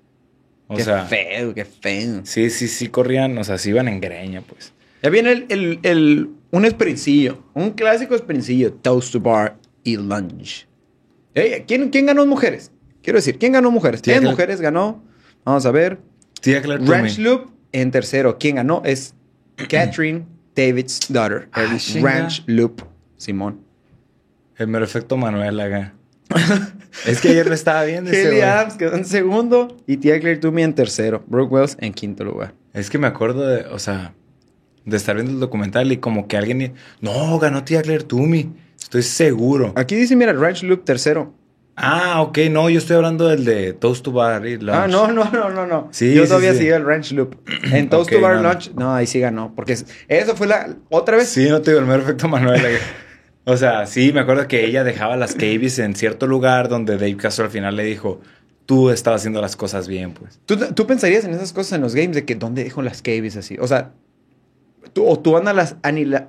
Speaker 1: O
Speaker 2: Qué
Speaker 1: sea,
Speaker 2: feo, qué feo.
Speaker 1: sí, sí, sí corrían, o sea, sí iban en greña, pues.
Speaker 2: Ya viene el, el, el, un esprincillo, un clásico esprincillo, toast to bar y lunge. Ey, ¿quién, ¿Quién ganó en mujeres? Quiero decir, ¿quién ganó en mujeres?
Speaker 1: Tía
Speaker 2: en
Speaker 1: Cla-
Speaker 2: mujeres ganó, vamos a ver,
Speaker 1: Tía Claire
Speaker 2: Ranch
Speaker 1: Toomey.
Speaker 2: Loop en tercero. ¿Quién ganó? Es Catherine David's daughter.
Speaker 1: Ah,
Speaker 2: El
Speaker 1: chinga.
Speaker 2: Ranch Loop, Simón.
Speaker 1: El mero efecto Manuel acá. Es que ayer lo estaba viendo ese
Speaker 2: Kelly
Speaker 1: güey.
Speaker 2: Adams quedó en segundo y Tia Claire Toomey en tercero. Brooke Wells en quinto lugar.
Speaker 1: Es que me acuerdo de, o sea, de estar viendo el documental y como que alguien... No, ganó Tía Claire Toomey. Estoy seguro.
Speaker 2: Aquí dice, mira, Ranch Loop tercero.
Speaker 1: Ah, ok, no, yo estoy hablando del de Toast to Bar y Lunch.
Speaker 2: Ah, no, no, no, no, no.
Speaker 1: Sí,
Speaker 2: Yo
Speaker 1: sí,
Speaker 2: todavía
Speaker 1: sí.
Speaker 2: sigo el Ranch Loop. En Toast
Speaker 1: Ok,
Speaker 2: to Bar
Speaker 1: no, no.
Speaker 2: Lunch, no, ahí sí ganó. Porque es- eso fue la otra vez.
Speaker 1: Sí, no te digo el mero efecto Manuel. O sea, sí, me acuerdo que ella dejaba las cabies en cierto lugar donde Dave Castro al final le dijo, tú estabas haciendo las cosas bien, pues.
Speaker 2: ¿Tú, tú pensarías en esas cosas en los games de que dónde dejo las caves así. O sea, tú, o tú analas- anila-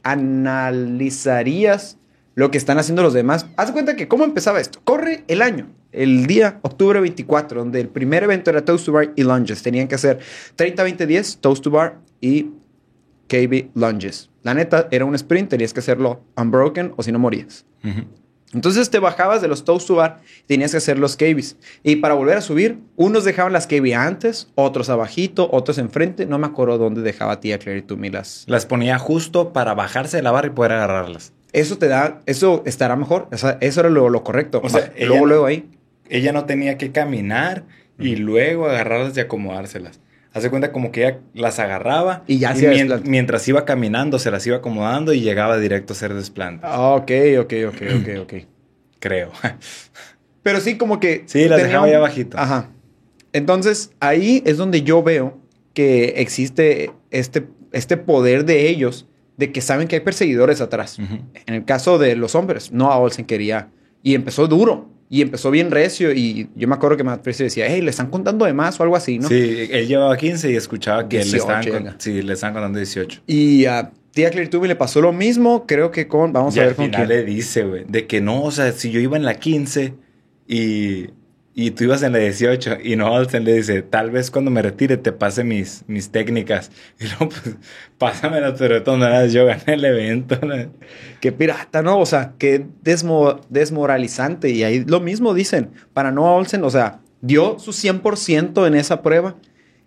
Speaker 2: analizarías lo que están haciendo los demás. Haz de cuenta que cómo empezaba esto. Corre el año, el día octubre veinticuatro, donde el primer evento era Toast to Bar y Lunges. Tenían que hacer treinta, veinte, diez, Toast to Bar y K B Lunges. La neta, era un sprint, tenías que hacerlo unbroken o si no morías.
Speaker 1: Ujú.
Speaker 2: Entonces te bajabas de los Toast to Bar y tenías que hacer los K Bs. Y para volver a subir, unos dejaban las K B antes, otros abajito, otros enfrente. No me acuerdo dónde dejaba tía Claire y tú las...
Speaker 1: Las ponía justo para bajarse de la barra y poder agarrarlas.
Speaker 2: Eso te da... Eso estará mejor. O sea, eso era lo, lo correcto.
Speaker 1: O sea,
Speaker 2: Ba-
Speaker 1: ella
Speaker 2: luego,
Speaker 1: no-
Speaker 2: luego ahí.
Speaker 1: Ella no tenía que caminar y luego agarrarlas y acomodárselas. Hace cuenta como que ella las agarraba
Speaker 2: Y ya hacía
Speaker 1: mien-
Speaker 2: desplante.
Speaker 1: mientras iba caminando se las iba acomodando y llegaba directo a hacer desplante.
Speaker 2: Ah, ok, ok, ok, ok, ok.
Speaker 1: Creo.
Speaker 2: Pero sí, como que...
Speaker 1: Sí, las
Speaker 2: tenía
Speaker 1: dejaba
Speaker 2: un-
Speaker 1: ahí abajito.
Speaker 2: Ajá. Entonces, ahí es donde yo veo que existe este, este poder de ellos, de que saben que hay perseguidores atrás.
Speaker 1: Ujú.
Speaker 2: En el caso de los hombres, Noah Olsen quería... Y empezó duro. Y empezó bien recio. Y yo me acuerdo que Matt Fraser decía, hey, le están contando de más o algo así, ¿no?
Speaker 1: Sí, él llevaba quince y escuchaba que le
Speaker 2: dieciocho
Speaker 1: estaban, con-
Speaker 2: llega.
Speaker 1: sí, le estaban contando dieciocho.
Speaker 2: Y a tía Claire Toomey le pasó lo mismo, creo que con... Vamos
Speaker 1: Y
Speaker 2: a
Speaker 1: al
Speaker 2: ver con
Speaker 1: final
Speaker 2: quién.
Speaker 1: le dice, güey, de que no, o sea, si yo iba en la quince y, y tú ibas en la dieciocho y no, Olsen le dice, tal vez cuando me retire te pase mis, mis técnicas. Y luego, pues, pásamelas, pero de todas maneras yo gané el evento, ¿no?
Speaker 2: Qué pirata, ¿no? O sea, qué desmo- desmoralizante. Y ahí lo mismo dicen. Para Noah Olsen, o sea, dio su cien por ciento en esa prueba.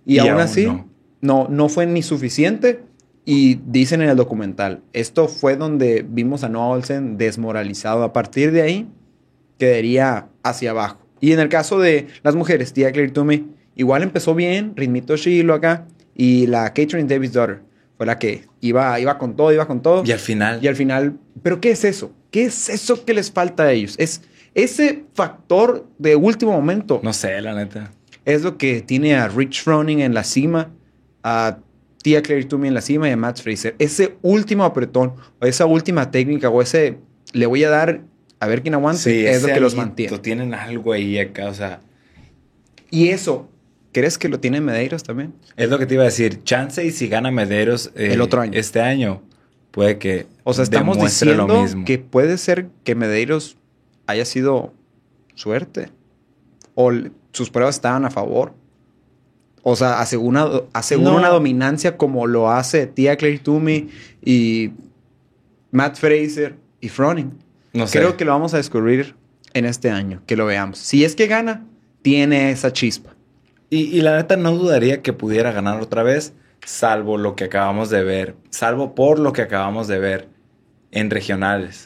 Speaker 2: Y,
Speaker 1: Y
Speaker 2: aún
Speaker 1: aún
Speaker 2: así,
Speaker 1: no.
Speaker 2: no. no, fue ni suficiente. Y dicen en el documental, esto fue donde vimos a Noah Olsen desmoralizado. A partir de ahí, quedaría hacia abajo. Y en el caso de las mujeres, Tia Claire Toomey, igual empezó bien, ritmito chilo acá. Y la Catherine Davis Daughter fue la que iba, iba con todo, iba con todo.
Speaker 1: Y al final...
Speaker 2: Y al final, ¿pero qué es eso? ¿Qué es eso que les falta a ellos? Es ese factor de último momento.
Speaker 1: No sé, la neta.
Speaker 2: Es lo que tiene a Rich Froning en la cima, a Tia Claire Toomey en la cima y a Matt Fraser. Ese último apretón, o esa última técnica, o ese le voy a dar a ver quién aguanta,
Speaker 1: Sí,
Speaker 2: es lo
Speaker 1: ese
Speaker 2: que los
Speaker 1: alguito,
Speaker 2: mantiene.
Speaker 1: Tienen algo ahí acá, o sea...
Speaker 2: Y eso, ¿crees que lo tiene Medeiros también?
Speaker 1: Es lo que te iba a decir. Chance y si gana Medeiros eh,
Speaker 2: El otro año.
Speaker 1: Este año, puede que
Speaker 2: O sea, estamos
Speaker 1: demuestre
Speaker 2: diciendo
Speaker 1: lo mismo.
Speaker 2: que puede ser que Medeiros haya sido suerte. O l- sus pruebas estaban a favor. O sea, asegura, asegura
Speaker 1: No.
Speaker 2: una dominancia como lo hace Tia Claire Toomey y Matt Fraser y Froning.
Speaker 1: No sé.
Speaker 2: Creo que lo vamos a descubrir en este año, que lo veamos. Si es que gana, tiene esa chispa.
Speaker 1: Y, y la neta no dudaría que pudiera ganar otra vez, salvo lo que acabamos de ver. Salvo por lo que acabamos de ver en regionales.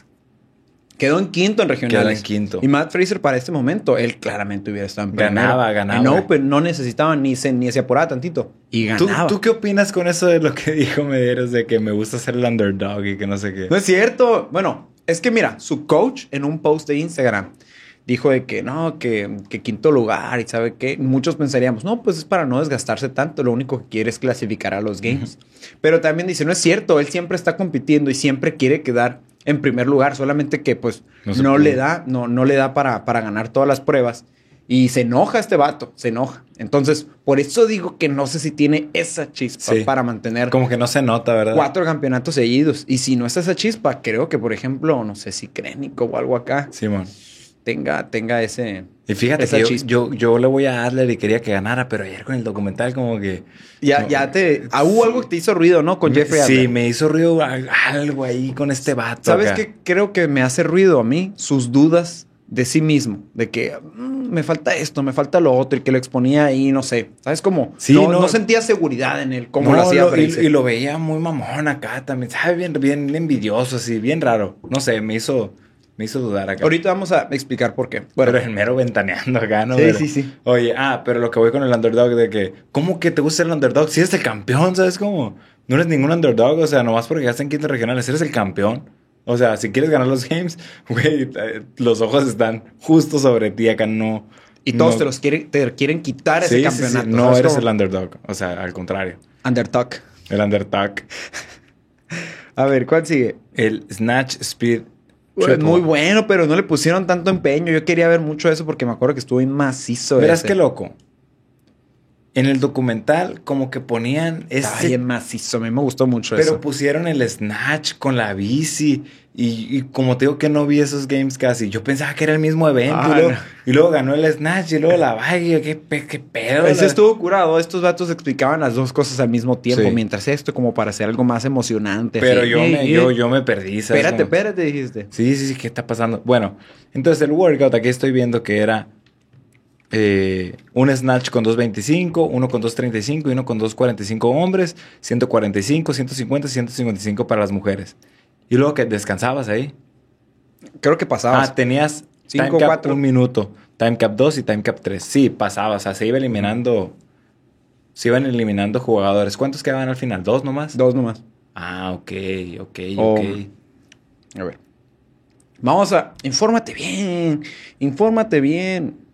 Speaker 2: Quedó en quinto en regionales.
Speaker 1: Quedó en quinto.
Speaker 2: Y Matt Fraser para este momento, él claramente hubiera estado en primero.
Speaker 1: Ganaba, ganaba.
Speaker 2: En Open no necesitaba ni se, ni se apuraba tantito. Y
Speaker 1: ¿Tú,
Speaker 2: ganaba.
Speaker 1: ¿Tú qué opinas con eso de lo que dijo Medeiros de que me gusta ser el underdog y que no sé qué?
Speaker 2: No es cierto. Bueno, es que mira, su coach en un post de Instagram dijo de que no, que, que quinto lugar y sabe qué. Muchos pensaríamos, no, pues es para no desgastarse tanto. Lo único que quiere es clasificar a los games. Uh-huh. Pero también dice, no es cierto. Él siempre está compitiendo y siempre quiere quedar en primer lugar. Solamente que pues no, no le da, no, no le da para, para ganar todas las pruebas. Y se enoja este vato, se enoja. Entonces, por eso digo que no sé si tiene esa chispa sí. para mantener...
Speaker 1: Como que no se nota, ¿verdad?
Speaker 2: Cuatro campeonatos seguidos. Y si no es esa chispa, creo que, por ejemplo, no sé si Crénico o algo acá...
Speaker 1: Simón.
Speaker 2: Tenga, tenga ese...
Speaker 1: Y fíjate
Speaker 2: esa
Speaker 1: que yo,
Speaker 2: chispa.
Speaker 1: yo, yo le voy a Adler y quería que ganara, pero ayer con el documental como que...
Speaker 2: Ya,
Speaker 1: no,
Speaker 2: ya te... Ah, hubo algo que te hizo ruido, ¿no? Con
Speaker 1: me,
Speaker 2: Jeffrey Adler.
Speaker 1: Sí, me hizo ruido algo ahí con este vato.
Speaker 2: ¿Sabes
Speaker 1: acá.
Speaker 2: qué? Creo que me hace ruido a mí sus dudas de sí mismo. De que mmm, me falta esto, me falta lo otro. Y que lo exponía ahí, no sé. ¿Sabes cómo?
Speaker 1: Sí,
Speaker 2: no,
Speaker 1: no,
Speaker 2: no sentía seguridad en él. Como
Speaker 1: no,
Speaker 2: lo hacía
Speaker 1: lo,
Speaker 2: Fraser.
Speaker 1: y, y lo veía muy mamón acá también. ¿Sabes? Bien, bien envidioso, así. Bien raro. No sé, me hizo... Me hizo dudar acá.
Speaker 2: Ahorita vamos a explicar por qué.
Speaker 1: Bueno, pero el mero ventaneando acá, ¿no?
Speaker 2: Sí,
Speaker 1: pero,
Speaker 2: sí, sí.
Speaker 1: Oye, ah, pero lo que voy con el underdog de que... ¿Cómo que te gusta el underdog? Si eres el campeón, ¿sabes cómo? No eres ningún underdog, o sea, nomás porque ya en quintos regionales, eres el campeón. O sea, si quieres ganar los games, güey, los ojos están justo sobre ti acá, no...
Speaker 2: Y todos
Speaker 1: no,
Speaker 2: te los quieren, te quieren quitar
Speaker 1: sí,
Speaker 2: ese campeonato.
Speaker 1: Sí, sí. No eres
Speaker 2: cómo?
Speaker 1: el underdog, o sea, al contrario.
Speaker 2: Underdog.
Speaker 1: El underdog.
Speaker 2: A ver, ¿cuál sigue?
Speaker 1: El Snatch Speed...
Speaker 2: Pues muy bueno, pero no le pusieron tanto empeño. Yo quería ver mucho eso porque me acuerdo que estuvo bien macizo.
Speaker 1: Verás
Speaker 2: ese.
Speaker 1: qué loco. En el documental como que ponían
Speaker 2: Estaba
Speaker 1: ese...
Speaker 2: bien macizo. A mí me gustó mucho
Speaker 1: pero
Speaker 2: eso.
Speaker 1: Pero pusieron el Snatch con la bici. Y, y como te digo que no vi esos games casi. Yo pensaba que era el mismo evento.
Speaker 2: Ah,
Speaker 1: y, luego,
Speaker 2: no.
Speaker 1: y luego ganó el Snatch y luego la bike. ¿Qué, qué pedo?
Speaker 2: Ese
Speaker 1: la...
Speaker 2: estuvo curado. Estos vatos explicaban las dos cosas al mismo tiempo.
Speaker 1: Sí.
Speaker 2: Mientras esto como para hacer algo más emocionante.
Speaker 1: Pero
Speaker 2: así,
Speaker 1: yo,
Speaker 2: hey,
Speaker 1: me,
Speaker 2: hey.
Speaker 1: yo, yo me perdí. ¿sabes?
Speaker 2: Espérate,
Speaker 1: como...
Speaker 2: espérate, dijiste.
Speaker 1: Sí, sí, sí. ¿Qué está pasando? Bueno, entonces el workout aquí estoy viendo que era... Eh, un snatch con dos veinticinco, uno con dos treinta y cinco y uno con dos cuarenta y cinco hombres, ciento cuarenta y cinco, ciento cincuenta, ciento cincuenta y cinco para las mujeres. Y luego que descansabas ahí.
Speaker 2: Creo que pasabas.
Speaker 1: Ah, tenías
Speaker 2: cinco,
Speaker 1: time cap
Speaker 2: cuatro.
Speaker 1: un minuto, time cap dos y time cap tres. Sí, pasabas, o sea, se iba eliminando, se iban eliminando jugadores. ¿Cuántos quedaban al final? ¿Dos nomás?
Speaker 2: Dos nomás.
Speaker 1: Ah, ok, ok,
Speaker 2: Oh.
Speaker 1: ok.
Speaker 2: A ver. Vamos a... Infórmate bien. Infórmate bien.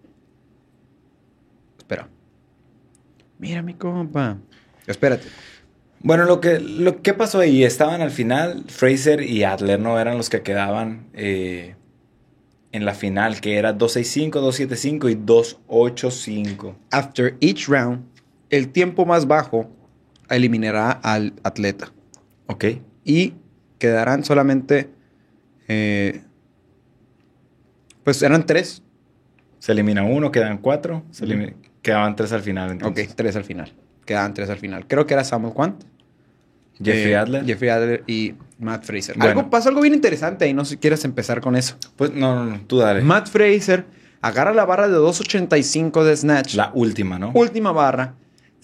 Speaker 2: Espera. Mira mi compa. Espérate.
Speaker 1: Bueno, lo que, lo que pasó ahí, estaban al final, Fraser y Adler no eran los que quedaban eh, en la final, que era dos sesenta y cinco, dos setenta y cinco y dos ochenta y cinco.
Speaker 2: After each round, el tiempo más bajo eliminará al atleta.
Speaker 1: Ok.
Speaker 2: Y quedarán solamente... Eh, pues eran tres.
Speaker 1: Se elimina uno, quedan cuatro, se elimina, quedaban tres al final. Entonces.
Speaker 2: Ok, tres al final. Quedaban tres al final. Creo que era Samuel Quant.
Speaker 1: Jeffrey
Speaker 2: eh,
Speaker 1: Adler.
Speaker 2: Jeffrey Adler y Matt Fraser.
Speaker 1: Bueno.
Speaker 2: Algo, pasó algo bien interesante ahí. No sé si quieres empezar con eso.
Speaker 1: Pues no, no, no, tú dale.
Speaker 2: Matt Fraser agarra la barra de dos ochenta y cinco de Snatch.
Speaker 1: La última, ¿no?
Speaker 2: Última barra.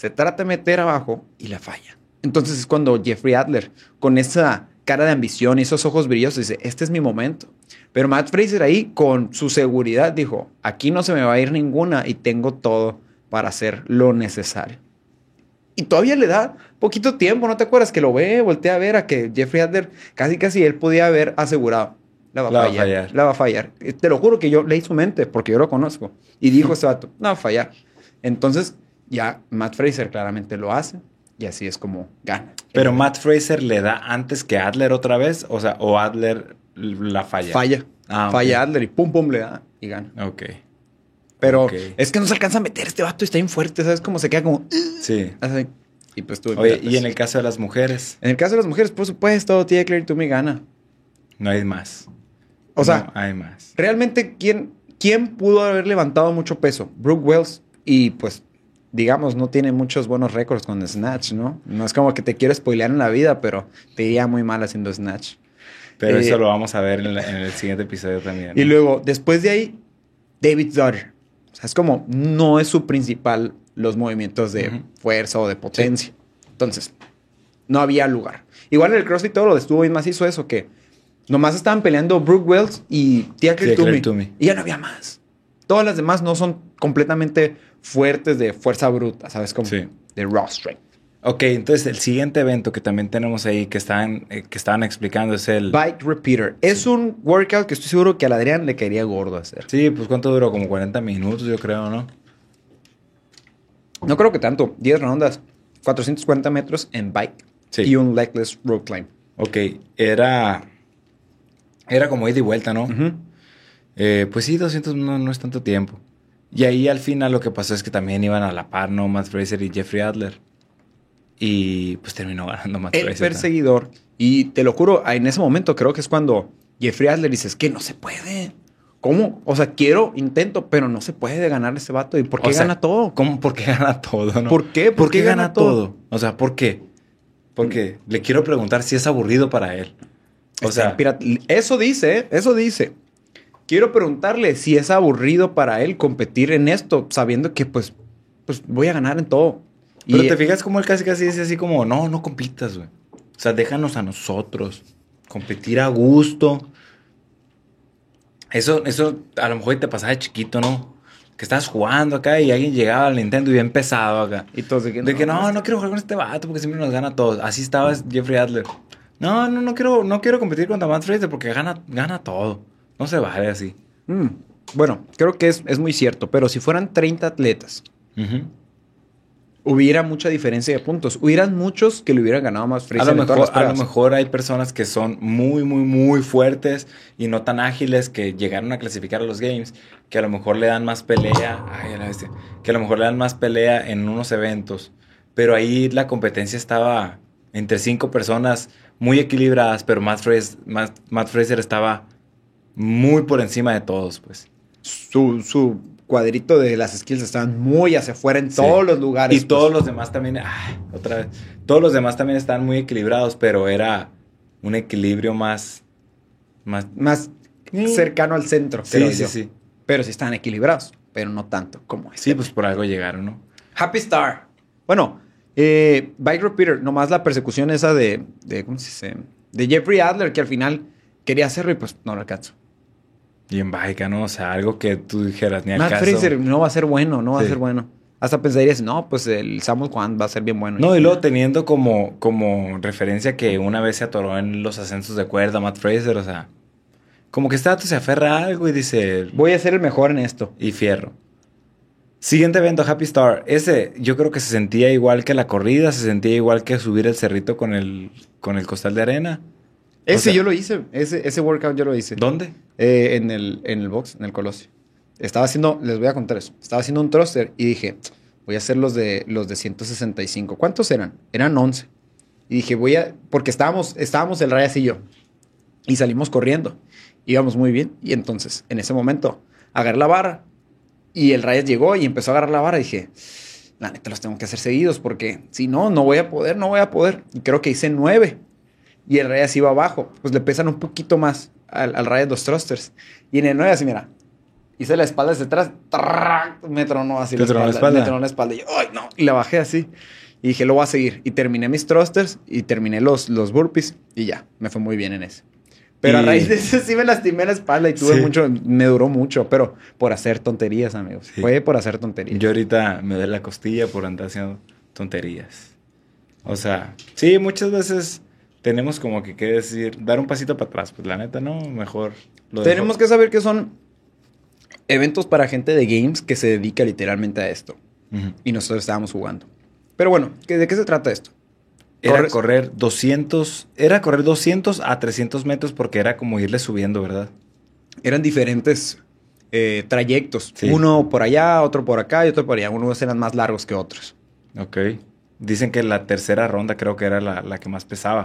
Speaker 2: se trata de meter abajo y la falla. Entonces es cuando Jeffrey Adler, con esa cara de ambición y esos ojos brillosos, dice, este es mi momento. Pero Matt Fraser ahí, con su seguridad, dijo, aquí no se me va a ir ninguna y tengo todo para hacer lo necesario. Y todavía le da poquito tiempo, ¿no te acuerdas? Que lo ve, voltea a ver a que Jeffrey Adler, casi casi él podía haber asegurado. La va a
Speaker 1: La va a
Speaker 2: fallar,
Speaker 1: fallar.
Speaker 2: la va a fallar. Te lo juro que yo leí su mente, porque yo lo conozco. Y dijo ese vato, la va a fallar. Entonces, ya Matt Fraser claramente lo hace. Y así es como gana.
Speaker 1: Pero Matt Fraser le da antes que Adler otra vez. O sea, o Adler la falla.
Speaker 2: Falla.
Speaker 1: Ah, ok.
Speaker 2: Falla Adler y pum, pum, le da y gana.
Speaker 1: Ok.
Speaker 2: Pero
Speaker 1: Ok.
Speaker 2: es que no se alcanza a meter este vato y está bien fuerte, ¿sabes? Como se queda como...
Speaker 1: Sí.
Speaker 2: Así. Y pues tú...
Speaker 1: Oye, y en el caso de las mujeres,
Speaker 2: En el caso de las mujeres, por supuesto, Tia Claire Toomey gana.
Speaker 1: no hay más.
Speaker 2: O sea,
Speaker 1: No hay más.
Speaker 2: realmente, ¿quién, ¿quién pudo haber levantado mucho peso? Brooke Wells. Y pues, digamos, no tiene muchos buenos récords con Snatch, ¿no? No es como que te quiero spoilear en la vida, pero te iría muy mal haciendo Snatch.
Speaker 1: Pero
Speaker 2: Eh,
Speaker 1: eso lo vamos a ver en, la- en el siguiente episodio también.
Speaker 2: Y
Speaker 1: ¿no?
Speaker 2: luego, después de ahí, David Daughter. O sea, es como, no es su principal los movimientos de
Speaker 1: Ujú.
Speaker 2: fuerza o de potencia. Entonces, no había lugar. Igual en el CrossFit todo lo estuvo bien macizo eso, que nomás estaban peleando Brooke Wells y Tia Claire
Speaker 1: Tia Claire
Speaker 2: Toomey.
Speaker 1: Toomey.
Speaker 2: Y ya no había más. Todas las demás no son completamente fuertes de fuerza bruta, ¿sabes? Como
Speaker 1: Sí.
Speaker 2: de raw strength.
Speaker 1: Ok, entonces el siguiente evento que también tenemos ahí que estaban, eh, que estaban explicando es el...
Speaker 2: Bike Repeater. Es un workout que estoy seguro que al Adrián le caería gordo hacer.
Speaker 1: Sí, pues ¿cuánto duró? Como cuarenta minutos, yo creo, ¿no?
Speaker 2: No creo que tanto. diez rondas. cuatrocientos cuarenta metros en bike.
Speaker 1: Sí.
Speaker 2: Y un legless rope climb.
Speaker 1: Ok, era... Era como ida y vuelta, ¿no?
Speaker 2: Ujú.
Speaker 1: Eh, pues sí, doscientos no, no es tanto tiempo. Y ahí al final lo que pasó es que también iban a la par, ¿no? Matt Fraser y Jeffrey Adler. Y pues terminó ganando Matt
Speaker 2: El
Speaker 1: Fraser. ¿no?
Speaker 2: perseguidor. Y te lo juro, en ese momento creo que es cuando Jeffrey Adler dice, es que no se puede. ¿Cómo? O sea, quiero, intento, pero no se puede ganar ese vato. ¿Y por qué
Speaker 1: O sea,
Speaker 2: gana todo?
Speaker 1: ¿Cómo? ¿Por qué gana todo, no?
Speaker 2: ¿Por qué?
Speaker 1: ¿Por, qué gana todo? O sea, ¿por qué? Porque le quiero preguntar si es aburrido para él. O
Speaker 2: Está
Speaker 1: sea,
Speaker 2: en pirata- eso dice, ¿eh? Eso dice. Quiero preguntarle si es aburrido para él competir en esto, sabiendo que pues, pues voy a ganar en todo.
Speaker 1: pero
Speaker 2: Y-
Speaker 1: te fijas como él casi casi dice así como, no, no compitas, güey. O sea, déjanos a nosotros competir a gusto. Eso, eso a lo mejor te pasaba de chiquito, ¿no? Que estabas jugando acá y alguien llegaba al Nintendo y había empezado acá.
Speaker 2: Y todos de que
Speaker 1: De que no, no quiero jugar con este vato porque siempre nos gana a todos. Así estaba Jeffrey Adler. No, no, no quiero, no quiero competir contra Matt Fraser porque gana, gana todo. No se vale así.
Speaker 2: Mm, bueno, creo que es, es muy cierto, pero si fueran treinta atletas,
Speaker 1: Ujú.
Speaker 2: hubiera mucha diferencia de puntos. Hubieran muchos que le hubieran ganado más
Speaker 1: A
Speaker 2: Fraser
Speaker 1: lo,
Speaker 2: en todas
Speaker 1: mejor,
Speaker 2: las
Speaker 1: a lo
Speaker 2: pruebas.
Speaker 1: mejor hay personas que son muy, muy, muy fuertes y no tan ágiles que llegaron a clasificar a los games, que a lo mejor le dan más pelea, ay, a la bestia, que a lo mejor le dan más pelea en unos eventos, pero ahí la competencia estaba entre cinco personas muy equilibradas, pero Matt Fraser, Matt, Matt Fraser estaba muy por encima de todos, pues.
Speaker 2: Su, su cuadrito de las skills estaban muy hacia afuera en
Speaker 1: Sí.
Speaker 2: todos los lugares.
Speaker 1: Y todos
Speaker 2: pues.
Speaker 1: los demás también, ay, otra vez, todos los demás también estaban muy equilibrados, pero era un equilibrio más, más,
Speaker 2: Más
Speaker 1: Sí.
Speaker 2: cercano al centro.
Speaker 1: sí,
Speaker 2: creo
Speaker 1: sí,
Speaker 2: yo.
Speaker 1: sí.
Speaker 2: Pero sí estaban equilibrados, pero no tanto como este.
Speaker 1: Sí, pues por algo llegaron, ¿no?
Speaker 2: Happy Star. Bueno, eh, Bike Repeater, nomás la persecución esa de, de, ¿cómo se dice? De Jeffrey Adler, que al final quería hacerlo y pues no lo alcanzó.
Speaker 1: Y en bike, ¿no? O sea, algo que tú dijeras ni al
Speaker 2: Matt
Speaker 1: caso.
Speaker 2: Fraser no va a ser bueno, no va
Speaker 1: Sí.
Speaker 2: a ser bueno. Hasta pensarías, no, pues el Samuel Kwan va a ser bien bueno.
Speaker 1: No, y luego teniendo como, como referencia que una vez se atoró en los ascensos de cuerda Matt Fraser, o sea, como que este dato se aferra a algo y dice,
Speaker 2: Voy a ser el mejor en esto.
Speaker 1: y fierro. Siguiente evento, Happy Star. Ese yo creo que se sentía igual que la corrida, se sentía igual que subir el cerrito con el, con el costal de arena.
Speaker 2: Ese
Speaker 1: sea-
Speaker 2: yo lo hice, ese, ese workout yo lo hice.
Speaker 1: ¿Dónde?
Speaker 2: Eh, en, el, en el box, en el Colosio. Estaba haciendo, les voy a contar eso. Estaba haciendo un thruster y dije, voy a hacer los de los de ciento sesenta y cinco. ¿Cuántos eran? Eran once. Y dije, voy a, porque estábamos, estábamos el Rayas y yo. Y salimos corriendo. Íbamos muy bien. Y entonces, en ese momento, agarré la barra. Y el Rayas llegó y empezó a agarrar la barra. Y dije, la neta, los tengo que hacer seguidos porque si no, no voy a poder, no voy a poder. Y creo que hice nueve. Y el Rayas iba abajo. Pues le pesan un poquito más al, al Rayas los thrusters. Y en el nueve así, mira. hice la espalda hacia atrás, ¡trac! Me tronó así
Speaker 1: ¿Te
Speaker 2: la
Speaker 1: tronó
Speaker 2: espalda,
Speaker 1: la espalda?
Speaker 2: me tronó la espalda. Y yo, ¡ay, no! Y la bajé así. Y dije, lo voy a seguir. Y terminé mis thrusters y terminé los, los burpees y ya, me fue muy bien en ese. Pero
Speaker 1: Y-
Speaker 2: a raíz de eso sí me lastimé la espalda y tuve
Speaker 1: Sí.
Speaker 2: mucho, me duró mucho, pero por hacer tonterías, amigos.
Speaker 1: Sí.
Speaker 2: Fue por hacer tonterías.
Speaker 1: Yo ahorita me duele la costilla por andar haciendo tonterías. O sea, sí, muchas veces tenemos como que, que decir, dar un pasito para atrás. Pues la neta, no, mejor lo
Speaker 2: Tenemos que saber que son eventos para gente de games que se dedica literalmente a esto.
Speaker 1: que... Ujú.
Speaker 2: Y nosotros estábamos jugando. Pero bueno, ¿qué- ¿de qué se trata esto?
Speaker 1: Era
Speaker 2: Corres-
Speaker 1: correr doscientos, era correr doscientos a trescientos metros porque era como irle subiendo, ¿verdad?
Speaker 2: Eran diferentes eh, trayectos.
Speaker 1: Sí.
Speaker 2: Uno por allá, otro por acá y otro por allá. Unos eran más largos que otros.
Speaker 1: Ok. Dicen que la tercera ronda creo que era la, la que más pesaba.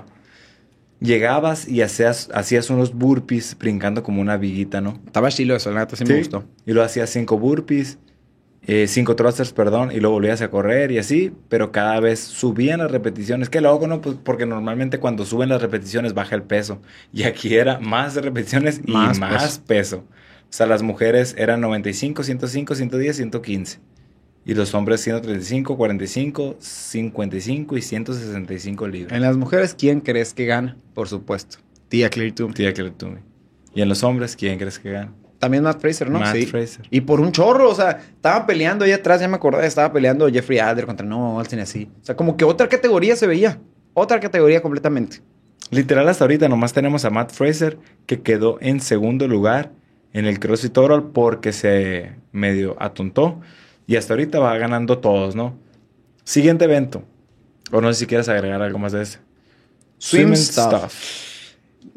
Speaker 1: Llegabas y hacías, hacías unos burpees brincando como una viguita, ¿no?
Speaker 2: Estaba chilo eso, la neta sí, me gustó.
Speaker 1: Y luego hacías cinco burpees, eh, cinco thrusters, perdón, y luego volvías a correr y así, pero cada vez subían las repeticiones. Qué loco, ¿no? Pues porque normalmente cuando suben las repeticiones baja el peso. Y aquí era más repeticiones y
Speaker 2: Más
Speaker 1: más, peso. O sea, las mujeres eran noventa y cinco, ciento cinco, ciento diez, ciento quince. Y los hombres ciento treinta y cinco, cuarenta y cinco, cincuenta y cinco y ciento sesenta y cinco libras.
Speaker 2: En las mujeres, ¿quién crees que gana? Por supuesto. Tía Claire Toomey.
Speaker 1: Tía que le tuve. Y en los hombres, ¿quién crees que gana?
Speaker 2: También Matt Fraser, ¿no?
Speaker 1: Matt
Speaker 2: Sí.
Speaker 1: Fraser.
Speaker 2: Y por un chorro, o sea, estaban peleando ahí atrás, ya me acordé, estaba peleando Jeffrey Adler contra Noah Olsen y así. O sea, como que otra categoría se veía. Otra categoría completamente.
Speaker 1: Literal, hasta ahorita nomás tenemos a Matt Fraser, que quedó en segundo lugar en el CrossFit Overall porque se medio atontó. Y hasta ahorita va ganando todos, ¿no? Siguiente evento. O no sé si quieres agregar algo más de ese.
Speaker 2: Swim stuff.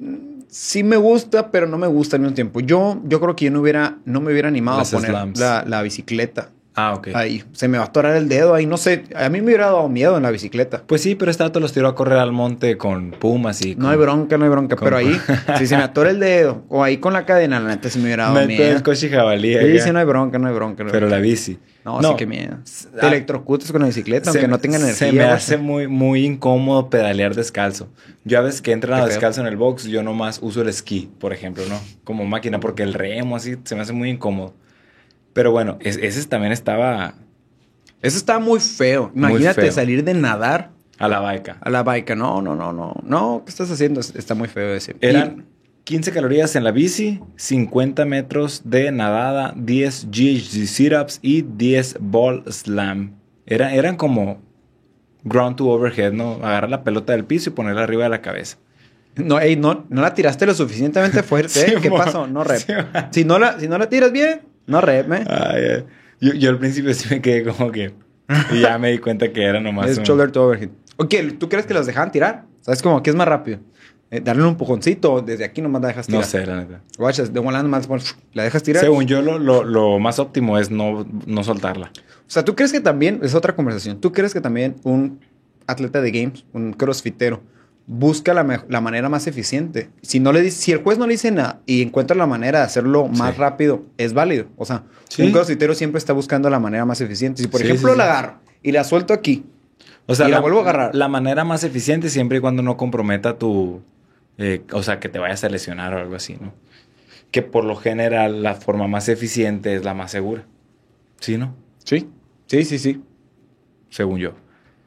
Speaker 2: Sí me gusta, pero no me gusta al mismo tiempo. Yo, yo creo que yo no hubiera, no me hubiera animado
Speaker 1: Las
Speaker 2: a poner
Speaker 1: slams.
Speaker 2: la, la bicicleta
Speaker 1: Ah, ok.
Speaker 2: ahí. Se me va a atorar el dedo ahí, no sé. A mí me hubiera dado miedo en la bicicleta.
Speaker 1: Pues sí, pero este dato los tiró a correr al monte con pumas y...
Speaker 2: No
Speaker 1: con...
Speaker 2: hay bronca, no hay bronca.
Speaker 1: con-
Speaker 2: Pero ahí, si se me atora el dedo o ahí con la cadena, la neta sí me hubiera dado
Speaker 1: Meto
Speaker 2: miedo.
Speaker 1: el coche y jabalí
Speaker 2: Sí,
Speaker 1: acá.
Speaker 2: sí, no hay bronca, no hay bronca. no hay
Speaker 1: Pero
Speaker 2: bronca.
Speaker 1: la bici.
Speaker 2: No, sí que miedo. Te
Speaker 1: ah,
Speaker 2: electrocutas con la bicicleta, aunque
Speaker 1: se-
Speaker 2: no tenga energía.
Speaker 1: Se me
Speaker 2: güey.
Speaker 1: hace muy, muy incómodo pedalear descalzo. Yo a veces que he entrenado
Speaker 2: Qué feo.
Speaker 1: descalzo en el box, yo nomás uso el esquí, por ejemplo, ¿no? Como máquina, porque el remo así se me hace muy incómodo. Pero bueno, es- ese también estaba
Speaker 2: Eso está muy feo.
Speaker 1: Muy
Speaker 2: Imagínate
Speaker 1: feo.
Speaker 2: salir de nadar
Speaker 1: a la baica.
Speaker 2: a la bike. No, no, no, no. No, ¿qué estás haciendo? Está muy feo ese.
Speaker 1: Eran quince calorías en la bici, cincuenta metros de nadada, diez G H D sit-ups y diez ball slam. Era, eran como ground to overhead, ¿no? Agarrar la pelota del piso y ponerla arriba de la cabeza.
Speaker 2: Y no, ey, no, no la tiraste lo suficientemente fuerte.
Speaker 1: Sí,
Speaker 2: ¿eh? ¿Qué
Speaker 1: mo.
Speaker 2: pasó? No rep.
Speaker 1: Sí, mo.
Speaker 2: si, no la, si no la tiras bien, no rep, ¿eh?
Speaker 1: Ay, ay. Yo, yo al principio sí me quedé como que... Y ya me di cuenta que era nomás
Speaker 2: Es
Speaker 1: un-
Speaker 2: shoulder to overhead. Ok, ¿tú crees que las dejaban tirar? ¿Sabes cómo? ¿Qué es más rápido? Eh, darle un empujoncito, desde aquí nomás la dejas tirar.
Speaker 1: No sé, la neta.
Speaker 2: Guachas, de volando más, bueno, la dejas tirar.
Speaker 1: Según yo, lo, lo, lo más óptimo es no, no soltarla.
Speaker 2: O sea, ¿tú crees que también, es otra conversación, ¿tú crees que también un atleta de games, un crossfitero, busca la, me- la manera más eficiente? Si, no le, dice- si el juez no le dice nada y encuentra la manera de hacerlo más
Speaker 1: Sí.
Speaker 2: rápido, es válido. O sea,
Speaker 1: Sí.
Speaker 2: un crossfitero siempre está buscando la manera más eficiente. Si, por
Speaker 1: Sí,
Speaker 2: ejemplo,
Speaker 1: sí, sí.
Speaker 2: la agarro y la suelto aquí,
Speaker 1: O sea,
Speaker 2: Y la
Speaker 1: la,
Speaker 2: vuelvo a agarrar.
Speaker 1: la manera más eficiente siempre y cuando no comprometa tu... eh, o sea, que te vayas a lesionar o algo así, ¿no? Que por lo general la forma más eficiente es la más segura. ¿Sí, no?
Speaker 2: sí, sí, sí, sí.
Speaker 1: Según yo.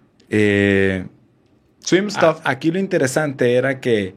Speaker 1: Eh,
Speaker 2: Swim stuff.
Speaker 1: a- aquí lo interesante era que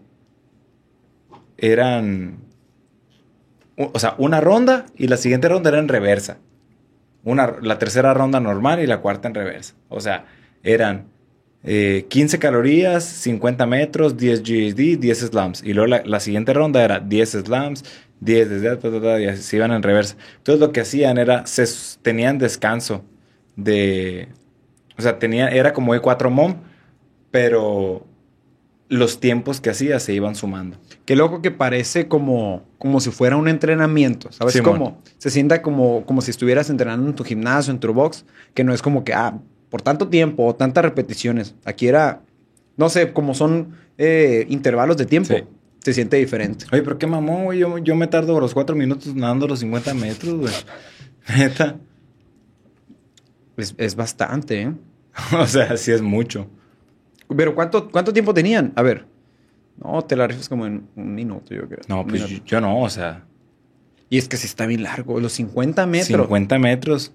Speaker 1: eran... u- O sea, una ronda y la siguiente ronda era en reversa. Una, la tercera ronda normal y la cuarta en reversa. O sea, eran eh, quince calorías, cincuenta metros, diez G H D, diez slams. Y luego la, la siguiente ronda era diez slams, diez desde ta, ta, ta, y así se iban en reversa. Entonces lo que hacían era, se s- tenían descanso de... O sea, tenía, era como de cuatro mom, pero los tiempos que hacía se iban sumando.
Speaker 2: Qué loco que parece como, como si fuera un entrenamiento, ¿sabes?
Speaker 1: Simón.
Speaker 2: Como se sienta como, como si estuvieras entrenando en tu gimnasio, en tu box, que no es como que, ah, por tanto tiempo o tantas repeticiones. Aquí era, no sé, como son eh, intervalos de tiempo,
Speaker 1: Sí.
Speaker 2: se siente diferente.
Speaker 1: Oye, pero qué mamón, güey. Yo, yo me tardo los cuatro minutos nadando los cincuenta metros, güey. Neta.
Speaker 2: Es, es bastante, ¿eh?
Speaker 1: O sea, sí es mucho.
Speaker 2: Pero ¿cuánto, ¿cuánto tiempo tenían? A ver. No, te la rifas como en un minuto, yo creo.
Speaker 1: No,
Speaker 2: Un
Speaker 1: pues
Speaker 2: minuto.
Speaker 1: yo, yo no, o sea.
Speaker 2: Y es que sí está bien largo, los cincuenta metros.
Speaker 1: cincuenta metros.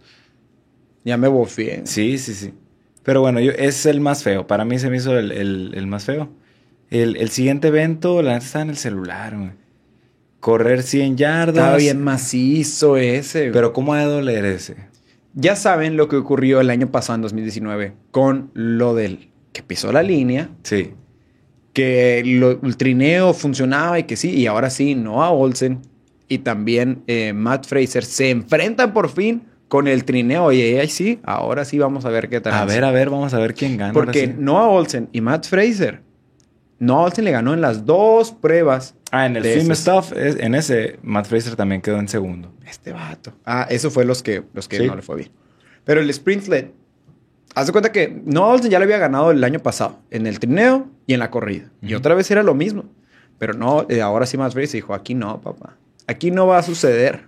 Speaker 2: Ya me bofié.
Speaker 1: Sí, sí, sí. Pero bueno, yo, es el más feo. Para mí se me hizo el, el, el más feo. El, el siguiente evento, la neta estaba en el celular, güey. Correr cien yardas.
Speaker 2: Estaba bien macizo ese. Güey.
Speaker 1: Pero ¿cómo ha de doler ese?
Speaker 2: Ya saben lo que ocurrió el año pasado, en dos mil diecinueve, con lo del que pisó la línea.
Speaker 1: Sí.
Speaker 2: Que lo, el trineo funcionaba y que sí. Y ahora sí, Noah Olsen y también eh, Matt Fraser se enfrentan por fin con el trineo. Y ahí sí, ahora sí vamos a ver qué tal.
Speaker 1: A ver, a ver, vamos a ver quién gana.
Speaker 2: Porque
Speaker 1: sí.
Speaker 2: Noah Olsen y Matt Fraser, Noah Olsen le ganó en las dos pruebas.
Speaker 1: Ah, en el film stuff, en ese, Matt Fraser también quedó en segundo.
Speaker 2: Este vato. Ah, eso fue los que, los que
Speaker 1: sí.
Speaker 2: no le fue bien. Pero el sprint sled, haz de cuenta que Noah Olsen ya lo había ganado el año pasado, en el trineo y en la corrida. Uh-huh. Y otra vez era lo mismo. Pero no, eh, ahora sí Matt Fraser dijo, aquí no, papá. Aquí no va a suceder.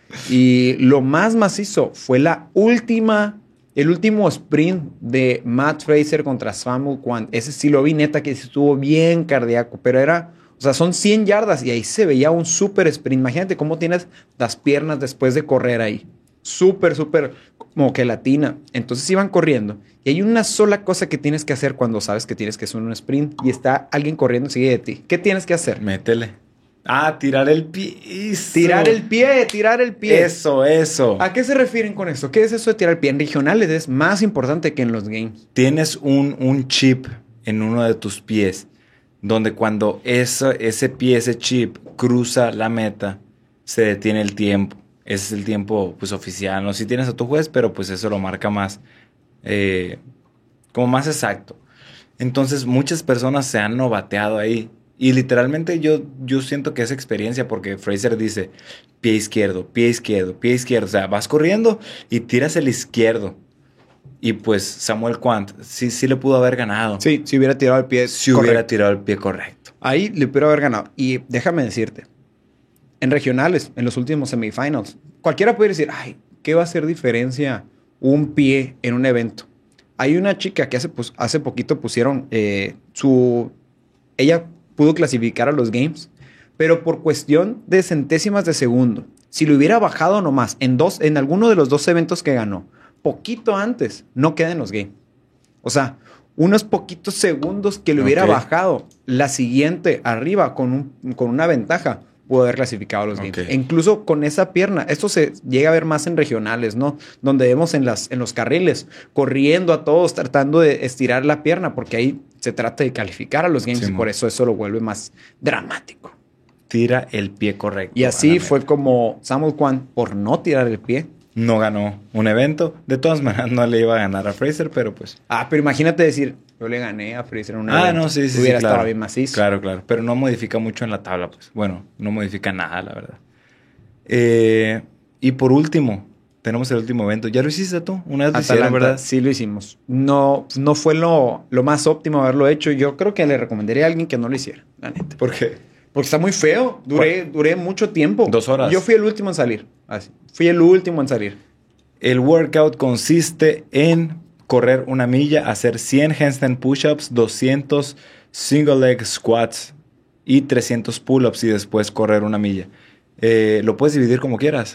Speaker 2: Y lo más macizo fue la última, el último sprint de Matt Fraser contra Samuel Kwan. Ese sí lo vi, neta, que estuvo bien cardíaco, pero era... O sea, son cien yardas y ahí se veía un súper sprint. Imagínate cómo tienes las piernas después de correr ahí. Súper, súper como que latina. Entonces iban corriendo. Y hay una sola cosa que tienes que hacer cuando sabes que tienes que hacer un sprint y está alguien corriendo sigue de ti. ¿Qué tienes que hacer?
Speaker 1: Métele. Ah, tirar el pie. Eso.
Speaker 2: Tirar el pie, tirar el pie.
Speaker 1: Eso, eso.
Speaker 2: ¿A qué se refieren con esto? ¿Qué es eso de tirar el pie? En regionales es más importante que en los games.
Speaker 1: Tienes un, un chip en uno de tus pies. Donde cuando eso, ese pie, ese chip cruza la meta, se detiene el tiempo. Ese es el tiempo pues oficial. No sé si tienes a tu juez, pero pues eso lo marca más, eh, como más exacto. Entonces muchas personas se han novateado ahí. Y literalmente yo, yo siento que es experiencia porque Fraser dice pie izquierdo, pie izquierdo, pie izquierdo. O sea, vas corriendo y tiras el izquierdo. Y pues Samuel Kwan sí, sí le pudo haber ganado.
Speaker 2: Sí, si hubiera tirado el pie
Speaker 1: Si correcto. hubiera tirado el pie correcto.
Speaker 2: Ahí le pudo haber ganado. Y déjame decirte, en regionales, en los últimos semifinals, cualquiera puede decir, ay, ¿qué va a hacer diferencia un pie en un evento? Hay una chica que hace, pues, hace poquito pusieron eh, su... Ella pudo clasificar a los games, pero por cuestión de centésimas de segundo. Si lo hubiera bajado nomás en, dos, en alguno de los dos eventos que ganó, poquito antes, no queda en los games. O sea, unos poquitos segundos que le hubiera okay. bajado la siguiente arriba con, un, con una ventaja, pudo haber clasificado a los games. Okay. E incluso con esa pierna, esto se llega a ver más en regionales, ¿no? Donde vemos en, las, en los carriles, corriendo a todos, tratando de estirar la pierna, porque ahí se trata de calificar a los games sí, y por eso eso lo vuelve más dramático.
Speaker 1: Tira el pie correcto.
Speaker 2: Y así fue como Samuel Kwan, por no tirar el pie,
Speaker 1: no ganó un evento. De todas maneras, no le iba a ganar a Fraser, pero pues...
Speaker 2: Ah, pero imagínate decir, yo le gané a Fraser en un
Speaker 1: ah,
Speaker 2: evento.
Speaker 1: Ah, no, sí, sí,
Speaker 2: Hubiera
Speaker 1: sí, claro.
Speaker 2: estado bien macizo.
Speaker 1: Claro, claro. Pero no modifica mucho en la tabla, pues. Bueno, no modifica nada, la verdad. Eh, y por último, tenemos el último evento. ¿Ya lo hiciste tú? Una vez lo hicieron, ¿verdad?
Speaker 2: Sí, lo hicimos. No, no fue lo, lo más óptimo haberlo hecho. Yo creo que le recomendaría a alguien que no lo hiciera, la neta.
Speaker 1: ¿Por qué?
Speaker 2: Porque está muy feo. Duré, duré mucho tiempo.
Speaker 1: Dos horas.
Speaker 2: Yo fui el último en salir. Así. Fui el último en salir.
Speaker 1: El workout consiste en correr una milla, hacer cien handstand push-ups, doscientos single leg squats y trescientos pull-ups y después correr una milla. Eh, ¿Lo puedes dividir como quieras?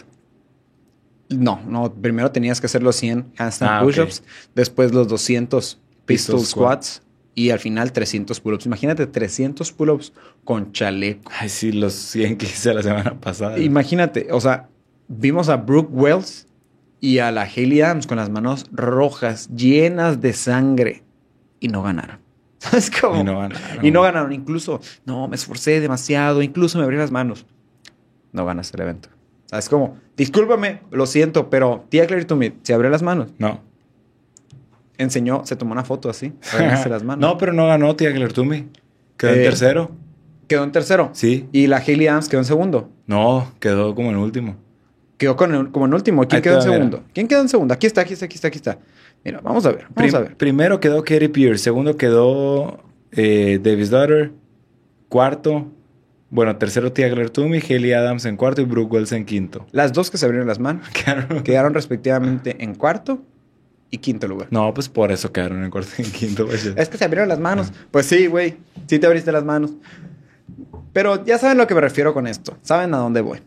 Speaker 2: No, no. Primero tenías que hacer los cien handstand
Speaker 1: ah,
Speaker 2: push-ups, okay. Después los doscientos pistol, pistol squats. squats y al final trescientos pull-ups. Imagínate trescientos pull-ups con chaleco.
Speaker 1: Ay, sí, los cien que hice la semana pasada.
Speaker 2: Imagínate, o sea, vimos a Brooke Wells y a la Hailey Adams con las manos rojas, llenas de sangre. Y no ganaron. ¿Sabes cómo?
Speaker 1: Y no ganaron.
Speaker 2: Y no ganaron. Incluso, no, me esforcé demasiado. Incluso me abrí las manos. No ganaste el evento. ¿Sabes cómo? Discúlpame, lo siento, pero Tia Claire Toomey, ¿se abrió las manos?
Speaker 1: No.
Speaker 2: Enseñó, se tomó una foto así. Abriéndose las manos.
Speaker 1: No, pero no ganó Tia Claire Toomey. Quedó eh, en tercero.
Speaker 2: ¿Quedó en tercero?
Speaker 1: Sí.
Speaker 2: ¿Y la Hailey Adams quedó en segundo?
Speaker 1: No, quedó como en último.
Speaker 2: Quedó con el, como en último. ¿Quién quedó en segundo? Mira. ¿Quién quedó en segundo? Aquí está, aquí está, aquí está, aquí está. Mira, vamos a ver, vamos Prim-
Speaker 1: a
Speaker 2: ver.
Speaker 1: Primero quedó Katie Pierce. Segundo quedó eh, Davis Daughter. Cuarto, bueno, tercero Tia Claire Toomey, Hailey Adams en cuarto y Brooke Wells en quinto.
Speaker 2: Las dos que se abrieron las manos quedaron, quedaron respectivamente en cuarto y quinto lugar.
Speaker 1: No, pues por eso quedaron en cuarto y en quinto. Pues.
Speaker 2: Es que se abrieron las manos. Ah. Pues sí, güey. Sí te abriste las manos. Pero ya saben a lo que me refiero con esto. Saben a dónde voy.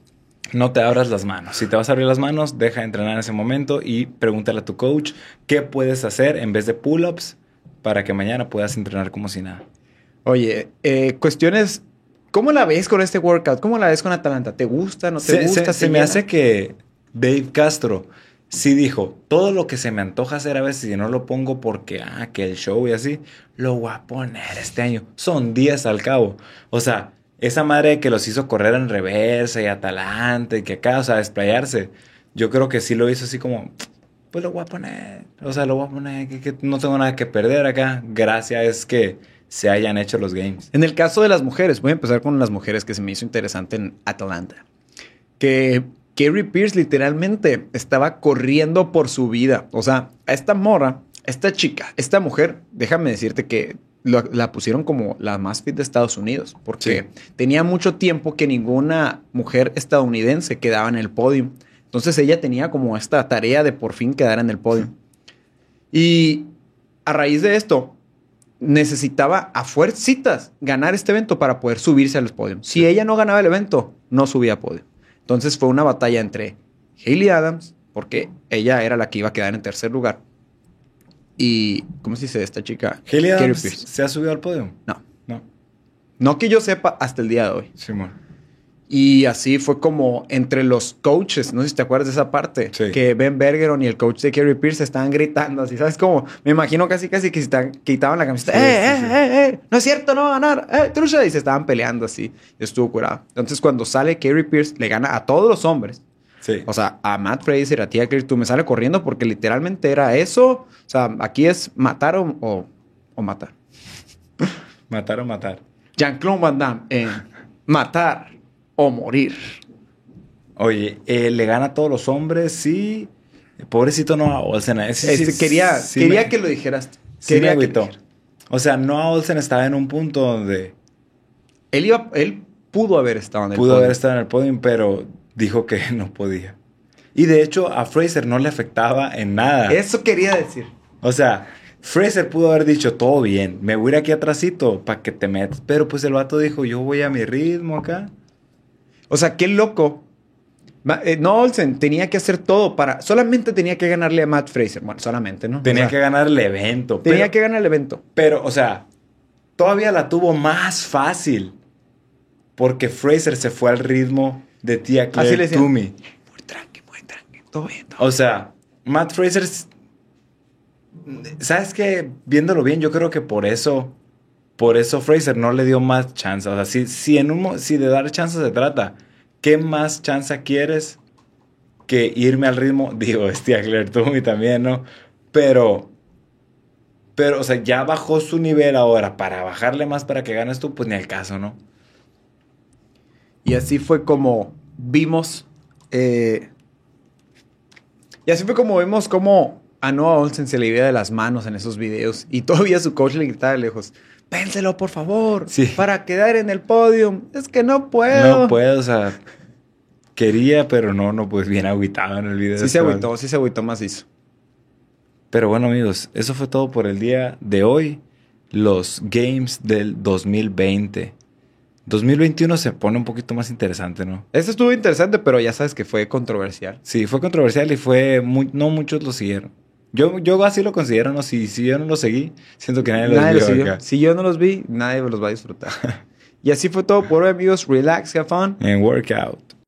Speaker 1: no te abras las manos. Si te vas a abrir las manos, deja de entrenar en ese momento y pregúntale a tu coach qué puedes hacer en vez de pull-ups para que mañana puedas entrenar como si nada.
Speaker 2: Oye, eh, cuestiones... ¿Cómo la ves con este workout? ¿Cómo la ves con Atalanta? ¿Te gusta? ¿No te
Speaker 1: Se,
Speaker 2: gusta?
Speaker 1: se, se me hace que Dave Castro sí dijo, todo lo que se me antoja hacer a veces y no lo pongo porque, ah, que el show y así, lo voy a poner este año. Son días al cabo. O sea, esa madre que los hizo correr en reversa y Atalanta y que acá, o sea, desplayarse, yo creo que sí lo hizo así como, pues lo voy a poner. O sea, lo voy a poner, que, que no tengo nada que perder acá. Gracias es que se hayan hecho los games.
Speaker 2: En el caso de las mujeres, voy a empezar con las mujeres que se me hizo interesante en Atalanta. Que Carrie Pierce literalmente estaba corriendo por su vida. O sea, a esta morra, esta chica, esta mujer, déjame decirte que lo, la pusieron como la más fit de Estados Unidos. Porque sí. tenía mucho tiempo que ninguna mujer estadounidense quedaba en el podio. Entonces ella tenía como esta tarea de por fin quedar en el podio. Y a raíz de esto... necesitaba a fuercitas ganar este evento para poder subirse a los podios. Si ella no ganaba el evento, no subía a podio. Entonces fue una batalla entre Hayley Adams, porque ella era la que iba a quedar en tercer lugar, y... ¿cómo se dice esta chica?
Speaker 1: ¿Hayley Adams se ha subido al podio?
Speaker 2: No.
Speaker 1: No.
Speaker 2: No que yo sepa hasta el día de hoy.
Speaker 1: Sí, man.
Speaker 2: Y así fue como entre los coaches, no sé si te acuerdas de esa parte,
Speaker 1: sí.
Speaker 2: que Ben Bergeron y el coach de Carrie Pierce estaban gritando así, ¿sabes cómo? Me imagino casi casi que se estaban, quitaban la camiseta. Sí, ¡Eh, sí, eh, sí. eh, eh! ¡No es cierto, no va a ganar! ¡Eh, trucha! Y se estaban peleando así. Y estuvo curado. Entonces, cuando sale Carrie Pierce, le gana a todos los hombres.
Speaker 1: Sí.
Speaker 2: O sea, a Matt Fraser, a Tia Claire, tú me sale corriendo porque literalmente era eso. O sea, aquí es matar o, o, o matar.
Speaker 1: Matar o matar.
Speaker 2: Jean-Claude Van Damme en matar o morir.
Speaker 1: Oye, eh, le gana a todos los hombres, sí. Pobrecito Noah Olsen. Ese,
Speaker 2: este,
Speaker 1: sí,
Speaker 2: quería
Speaker 1: sí
Speaker 2: quería
Speaker 1: me,
Speaker 2: que lo dijeras.
Speaker 1: Sí
Speaker 2: quería
Speaker 1: me agüitó. O sea, Noah Olsen estaba en un punto donde...
Speaker 2: Él, iba, él pudo haber estado en el
Speaker 1: Pudo
Speaker 2: podium.
Speaker 1: haber estado en el podium, pero dijo que no podía. Y de hecho, a Fraser no le afectaba en nada.
Speaker 2: Eso quería decir.
Speaker 1: O sea, Fraser pudo haber dicho, todo bien, me voy a ir aquí atrásito para que te metas. Pero pues el vato dijo, yo voy a mi ritmo acá.
Speaker 2: O sea, qué loco. No, Olsen tenía que hacer todo para... Solamente tenía que ganarle a Matt Fraser. Bueno, solamente, ¿no?
Speaker 1: Tenía
Speaker 2: o sea,
Speaker 1: que ganar el evento.
Speaker 2: Tenía
Speaker 1: pero,
Speaker 2: que ganar el evento.
Speaker 1: Pero, o sea, todavía la tuvo más fácil. Porque Fraser se fue al ritmo de Tia Claire Toomey.
Speaker 2: Muy tranqui, muy tranqui. Todo bien, todo
Speaker 1: O sea, Matt Fraser... ¿Sabes qué? Viéndolo bien, yo creo que por eso... Por eso Fraser no le dio más chance. O sea, si, si, en un, si de dar chance se trata, ¿qué más chance quieres que irme al ritmo? Digo, es Tia Claire Toomey también, ¿no? Pero, pero, o sea, ya bajó su nivel ahora. Para bajarle más para que ganes tú, pues ni al caso, ¿no?
Speaker 2: Y así fue como vimos... Eh, y así fue como vimos cómo a Noah Olsen se le iba de las manos en esos videos. Y todavía su coach le gritaba de lejos... Pénselo, por favor,
Speaker 1: sí.
Speaker 2: para quedar en el podio. Es que no puedo.
Speaker 1: No puedo, o sea, quería, pero no, no, pues bien agüitado en el video.
Speaker 2: Sí se agüitó, sí se agüitó macizo.
Speaker 1: Pero bueno, amigos, eso fue todo por el día de hoy. Los games del dos mil veinte. dos mil veintiuno se pone un poquito más interesante, ¿no?
Speaker 2: Este estuvo interesante, pero ya sabes que fue controversial.
Speaker 1: Sí, fue controversial y fue muy, no muchos lo siguieron. Yo, yo así lo considero, ¿no? Si, si yo no lo seguí, siento que nadie,
Speaker 2: nadie
Speaker 1: los vio
Speaker 2: lo
Speaker 1: acá.
Speaker 2: Si yo no los vi, nadie los va a disfrutar. Y así fue todo por hoy, amigos. Relax, have fun.
Speaker 1: And workout.